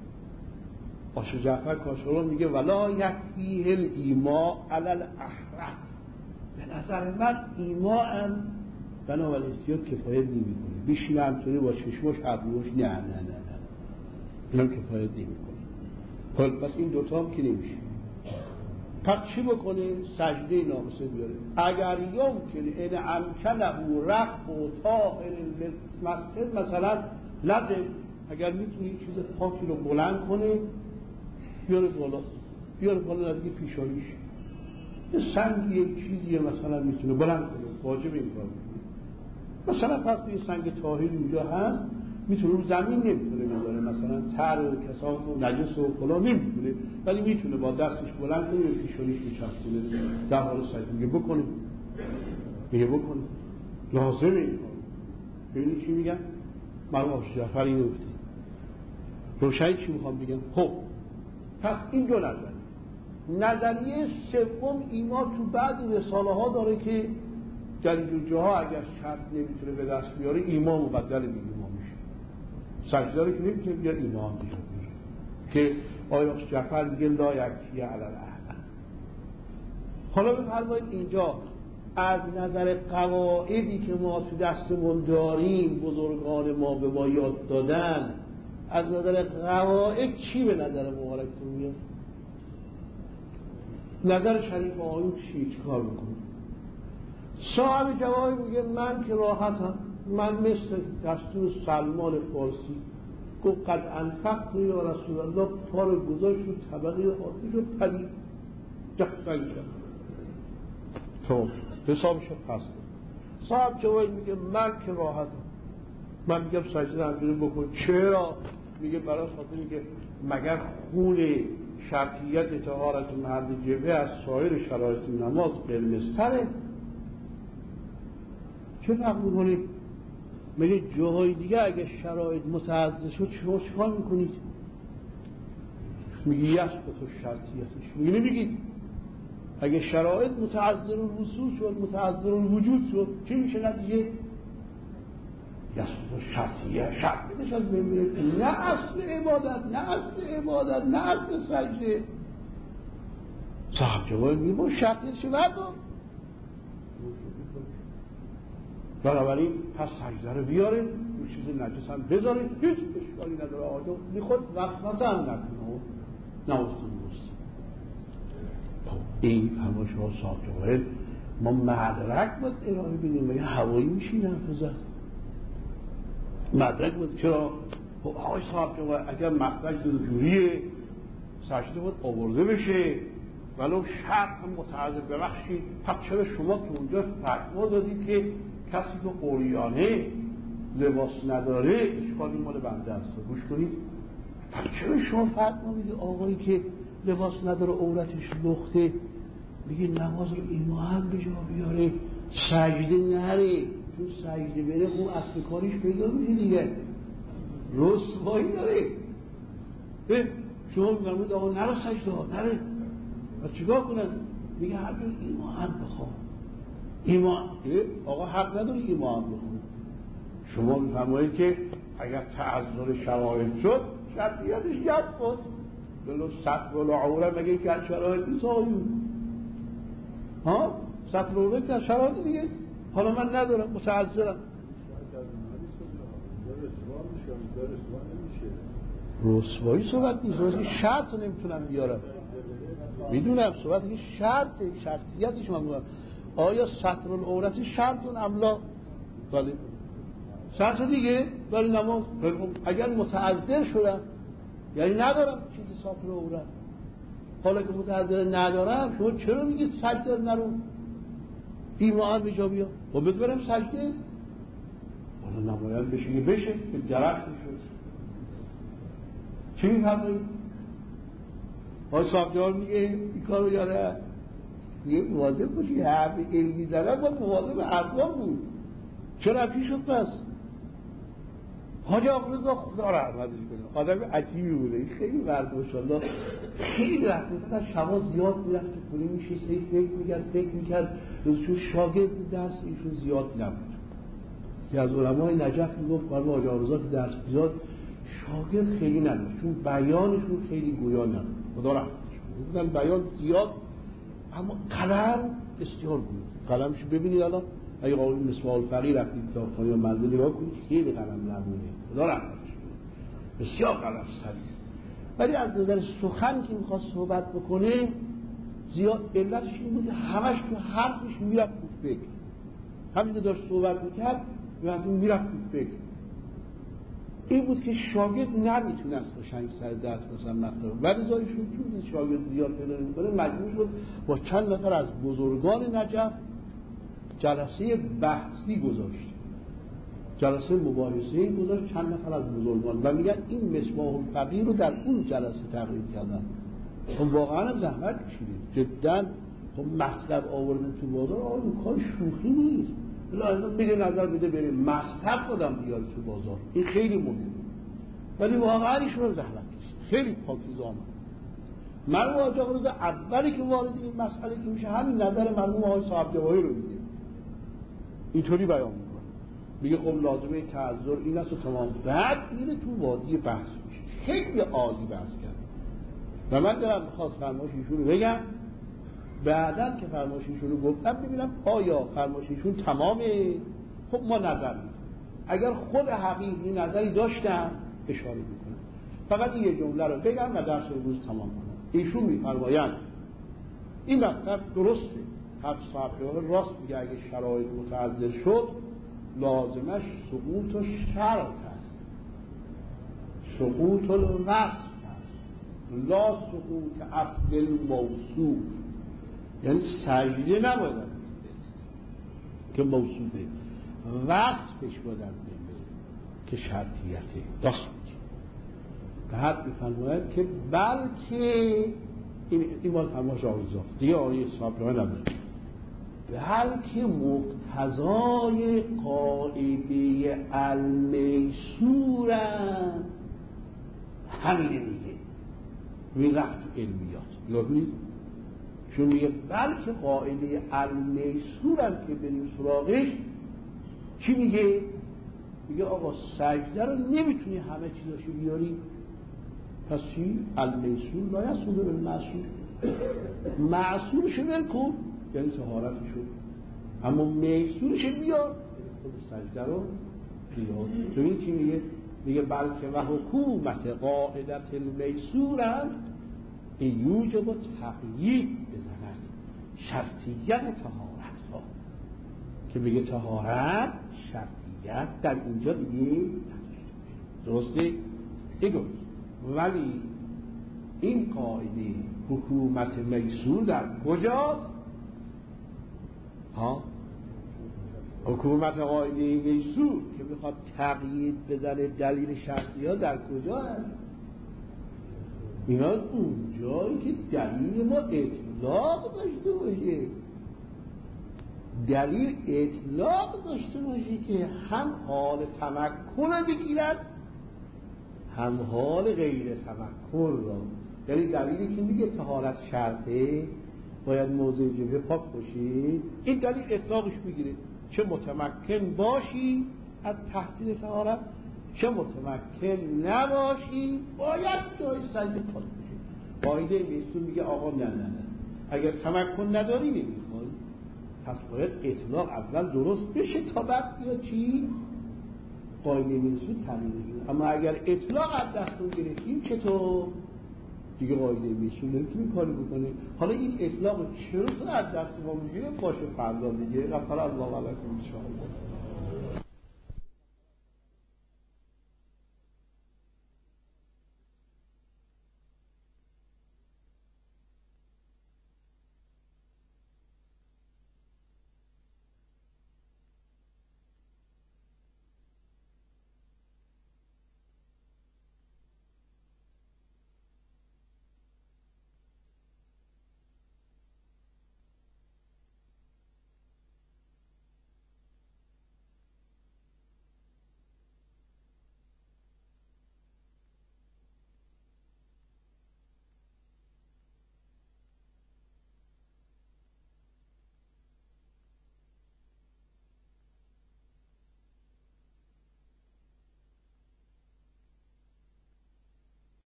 حاجی جعفر کاشف‌الغطا میگه ولا یکفیه الایما علی الاحوط به نظر من ایما هم بنابراین احتیاط کفایت نمیکنه. بشین همطوری با چشمش ابروش نه نه نه نه اینم کفایت نمیکنه. پس این دوتا هم که نمیشه. پس چی بکنه؟ سجده ناقصه بیاره. اگر یمکن ان امکنه رفع و طاهر المسجد مثلا لازم اگر میتونی چیز پاکی رو بلند کنه بیاره بالا بیاره بالا نزدیک پیشانیش یه سنگ یک چیزیه مثلا میتونه بلند کنه واجب این کار میکنه. مثلا پس یه سنگ طاهر اینجا هست میتونه رو زمین نمیتونه بذاره مثلا تر و کسات و نجس و کلا نمیتونه ولی میتونه با دستش بلند کنه و پیشانیش میچسبونه در حال سجده میگه بکنه میگه بکنه لازمه این کار. ببینید چی میگن مرحوم حاجی جعفر اینو گفته روشنی چی میخوام بگم. خب پس این دو نظر. نظریه سوم ایما تو بعضی رساله ها داره که در اینجور جاها اگر شرط نمیتونه به دست بیاره ایما مبدل به ایما میشه. سجده رو که نمیتونه بیاره ایما هم بیاره که آیا جعفر میگه لا یکفی علی الاحوط. حالا بفرمایید اینجا از نظر قواعدی که ما تو دستمون داریم بزرگان ما به ما یاد دادن از نظر قواعد چی به نظر مبارکتون میاد؟ نظر شریف آیون چی چی کار میکنه؟ صاحب جواب میگه من که راحتم من مثل دستور سلمان فارسی گفت قد انفقت یا رسول الله پا رو گذاشت و طبقه آتش رو پرید جفتن کرد تو حسابش رو پس صاحب جواب میگه من که راحتم من میگم سجده همجوری بکن. چرا؟ میگه برای خاطر میگه مگر خون شرطیت طهارت محل جبهه از سایر شرایط نماز قرمزتره؟ چه فرق میکنه؟ میگه جاهای دیگه اگه شرایط متعذر شد شما چیکار میکنید؟ میگی یثبت شرطیتش، میگی نمیگی اگه شرایط متعذر الوصول شد متعذر الوجود شد چی میشه نتیجه؟ یثبت شرطیه، شرطیتش از بین میره. نه اصل عبادت، نه اصل عبادت، نه اصل سجده. صاحب جواب میگه با شرطیتش بردار. بنابراین پس سجده رو بیاره، اون چیز نجس هم بذاره، هیچ اشکالی نداره. آجا میخواد وسوسه هم نکنه، نوستون دوست. این فرمایش ها صاحب جواب ما مدرک باید ارائه بدیم و یه هوایی میشین حرف زد. مدرک باید چرا؟ آقای صاحب جواب اگر مدرک دو جوریه سجده باید آورده بشه ولو شرط هم متعذر ببخشید. پس چرا شما که اونجا فتوا دادید که کسی که عریانه لباس نداره اشکالی مال بنده است؟ گوش کنید. پس چرا شما فتوا میدید آقایی که لباس نداره عورتش لخته میگه نماز رو ایمان به جا بیاره سجده نره؟ چون سجده بره خوب اصل کاریش پیدا میشه دیگه، رسوایی داره. شما میگه آقا نره سجده ها نره و چیکار کنن؟ میگه هر جور ایمان بخواه. ایمان آقا حق نداره ایمان بخواه. شما میفرمایید که اگر تعذر شرایط شد شرطیتش یاد کن بلو سطر العوره مگه که از شرایط نیست آقایون؟ ها؟ سطر العوره که از شرایط دیگه. حالا من ندارم متعذرم. رسوایی صحبت نیست، صحبت که شرط رو نمیتونم بیارم. میدونم صحبت که شرط شرطیتش من میدونم. آیا سطر العورت شرطون املا؟ بله شرط دیگه برای نماز. اگر متعذر شدم یعنی ندارم چیزی سطر العورت، حالا که متعذر ندارم شما چرا میگید سجده نرو ایمان به جا بیا و بذارم سجده؟ حالا نمایان بشه بشه که درک میشه. چی میفرمایید؟ آقای صاحب جواب میگه این کار رو یاره یه مواظب باشی حرفی که میزنن باید مواظب حرفان بود. چرا چی شد پس؟ حاج آقا رضا خدا رحمتش کنه آدم عجیبی بوده. این خیلی مرد ماشاءالله خیلی رحمت از شما زیاد میرفت کنی میشه فکر میکرد فکر میکرد چون شاگرد درس ایشون زیاد نبود. که از علمای نجف میگفت برای حاج آقا رضا که درس بیاد شاگرد خیلی نداشت چون بیانشون خیلی گویا نبود. خدا رحمتش کنه بیان زیاد اما قلم بسیار بود. قلمشو ببینید الان اگه قاول مصباح الفقی رفتید کتابخانه یا منزل نگاه کنید خیلی قلم نبونه. خدا رحمتش کنه بسیار قلم سلیس. ولی از نظر سخن که میخواست صحبت بکنه زیاد علتش این بود همش تو حرفش میرفت تو فکر. همین که داشت صحبت میکرد میرفت تو فکر. این بود که شاگرد نمیتونست قشنگ سر درس مثلا مطلب ولی زایشون چون شاگرد زیاد پیدا نمیکنه مجبور شد با چند نفر از بزرگان نجف جلسه بحثی گذاشت، جلسه مباحثه‌ای گذاشت چند نفر از بزرگان و میگن این مصباح الفقی رو در اون جلسه تقریر کردن. خب واقعا هم زحمت کشیدید جدا. خب مطلب آوردن تو بازار آقا این کار شوخی نیست. لازم میگه نظر بده بریم مطلب دادم بیاره تو بازار. این خیلی مهمه. ولی واقعا ایشون زحمت کشید خیلی پاکیزه آمد. مرحوم حاج آقا رضا اولی که وارد این مسئله که میشه همین نظر مرحوم آقای صاحب جواهری رو میگه اینطوری بیان میکنه میگه خب لازمه تعذر این است و تمام. بعد میره تو وادی بحث میشه خیلی عالی بحث کرد و من دارم خواست فرمایش ایشون رو بگم. بعدن که فرمایش ایشون رو گفتم ببینم آیا فرمایش ایشون تمامه. خب ما نظر میکنم اگر خود حقیقی نظری داشتن اشاره میکنم. فقط یه جمله رو بگم و درس روز تمام کنم. ایشون میفرمایند این مطلب درسته هر صاحب راست میگه اگه شرایط متعذر شد لازمش سقوط و شرط است، سقوط الوصف است لا سقوط اصل الموصوف. یعنی سجده نباید که موصوفه وصفش باید بگه که شرطیته. راست میگه. بعد میفرماید که بلکه این این باید فرمایش آویزا دیگه آیه صاحب راه نبود بلکه مقتضای قاعده المیسورن همینه میگه. میرفت علمیات یعنی چون میگه بلکه قاعده المیسورم که بریم سراغش چی میگه؟ میگه آقا سجده رو نمیتونی همه چیزاشو بیاری، پس چی؟ المیسور لا یسقط بالمعصور، معصورش ول کن یعنی طهارتشو، اما میسورش بیار خود سجده رو بیار. ببین چی میگه؟ میگه بلکه و حکومت قاعدت المیسورم این یوجب و تقیید بزند شرطیت طهارت ها، که بگه طهارت شرطیت در اینجا دیگه درسته؟ دیگه ولی این قاعده حکومت میسور در کجاست؟ ها؟ حکومت قاعده میسور که میخواد تقیید بزنه دلیل شرطی ها در کجا هست؟ اینا اون جایی که دلیل ما اطلاق داشته باشه، دلیل اطلاق داشته باشه که هم حال تمکن رو بگیرد هم حال غیر تمکن را، یعنی دلیلی که میگه طهارت شرطه باید موضع جبهه پاک باشی، این دلیل اطلاقش میگیره چه متمکن باشی از تحصیل طهارت چه متمکن نباشی باید جای سجده پاک باشی. قاعده میسور میگه آقا نه نه نه اگر تمکن نداری نمیخوای، پس باید اطلاق اول درست بشه تا بعد یا چی؟ قاعده میسور تغییر بده. اما اگر اطلاق از دستون گرفتیم چطور؟ دیگه قاعده میسور نمیتونه کاری بکنه. حالا این اطلاق چرا از دست ما میگیره؟ باشه فردا میگه غفر الله علیکم ان شاء الله.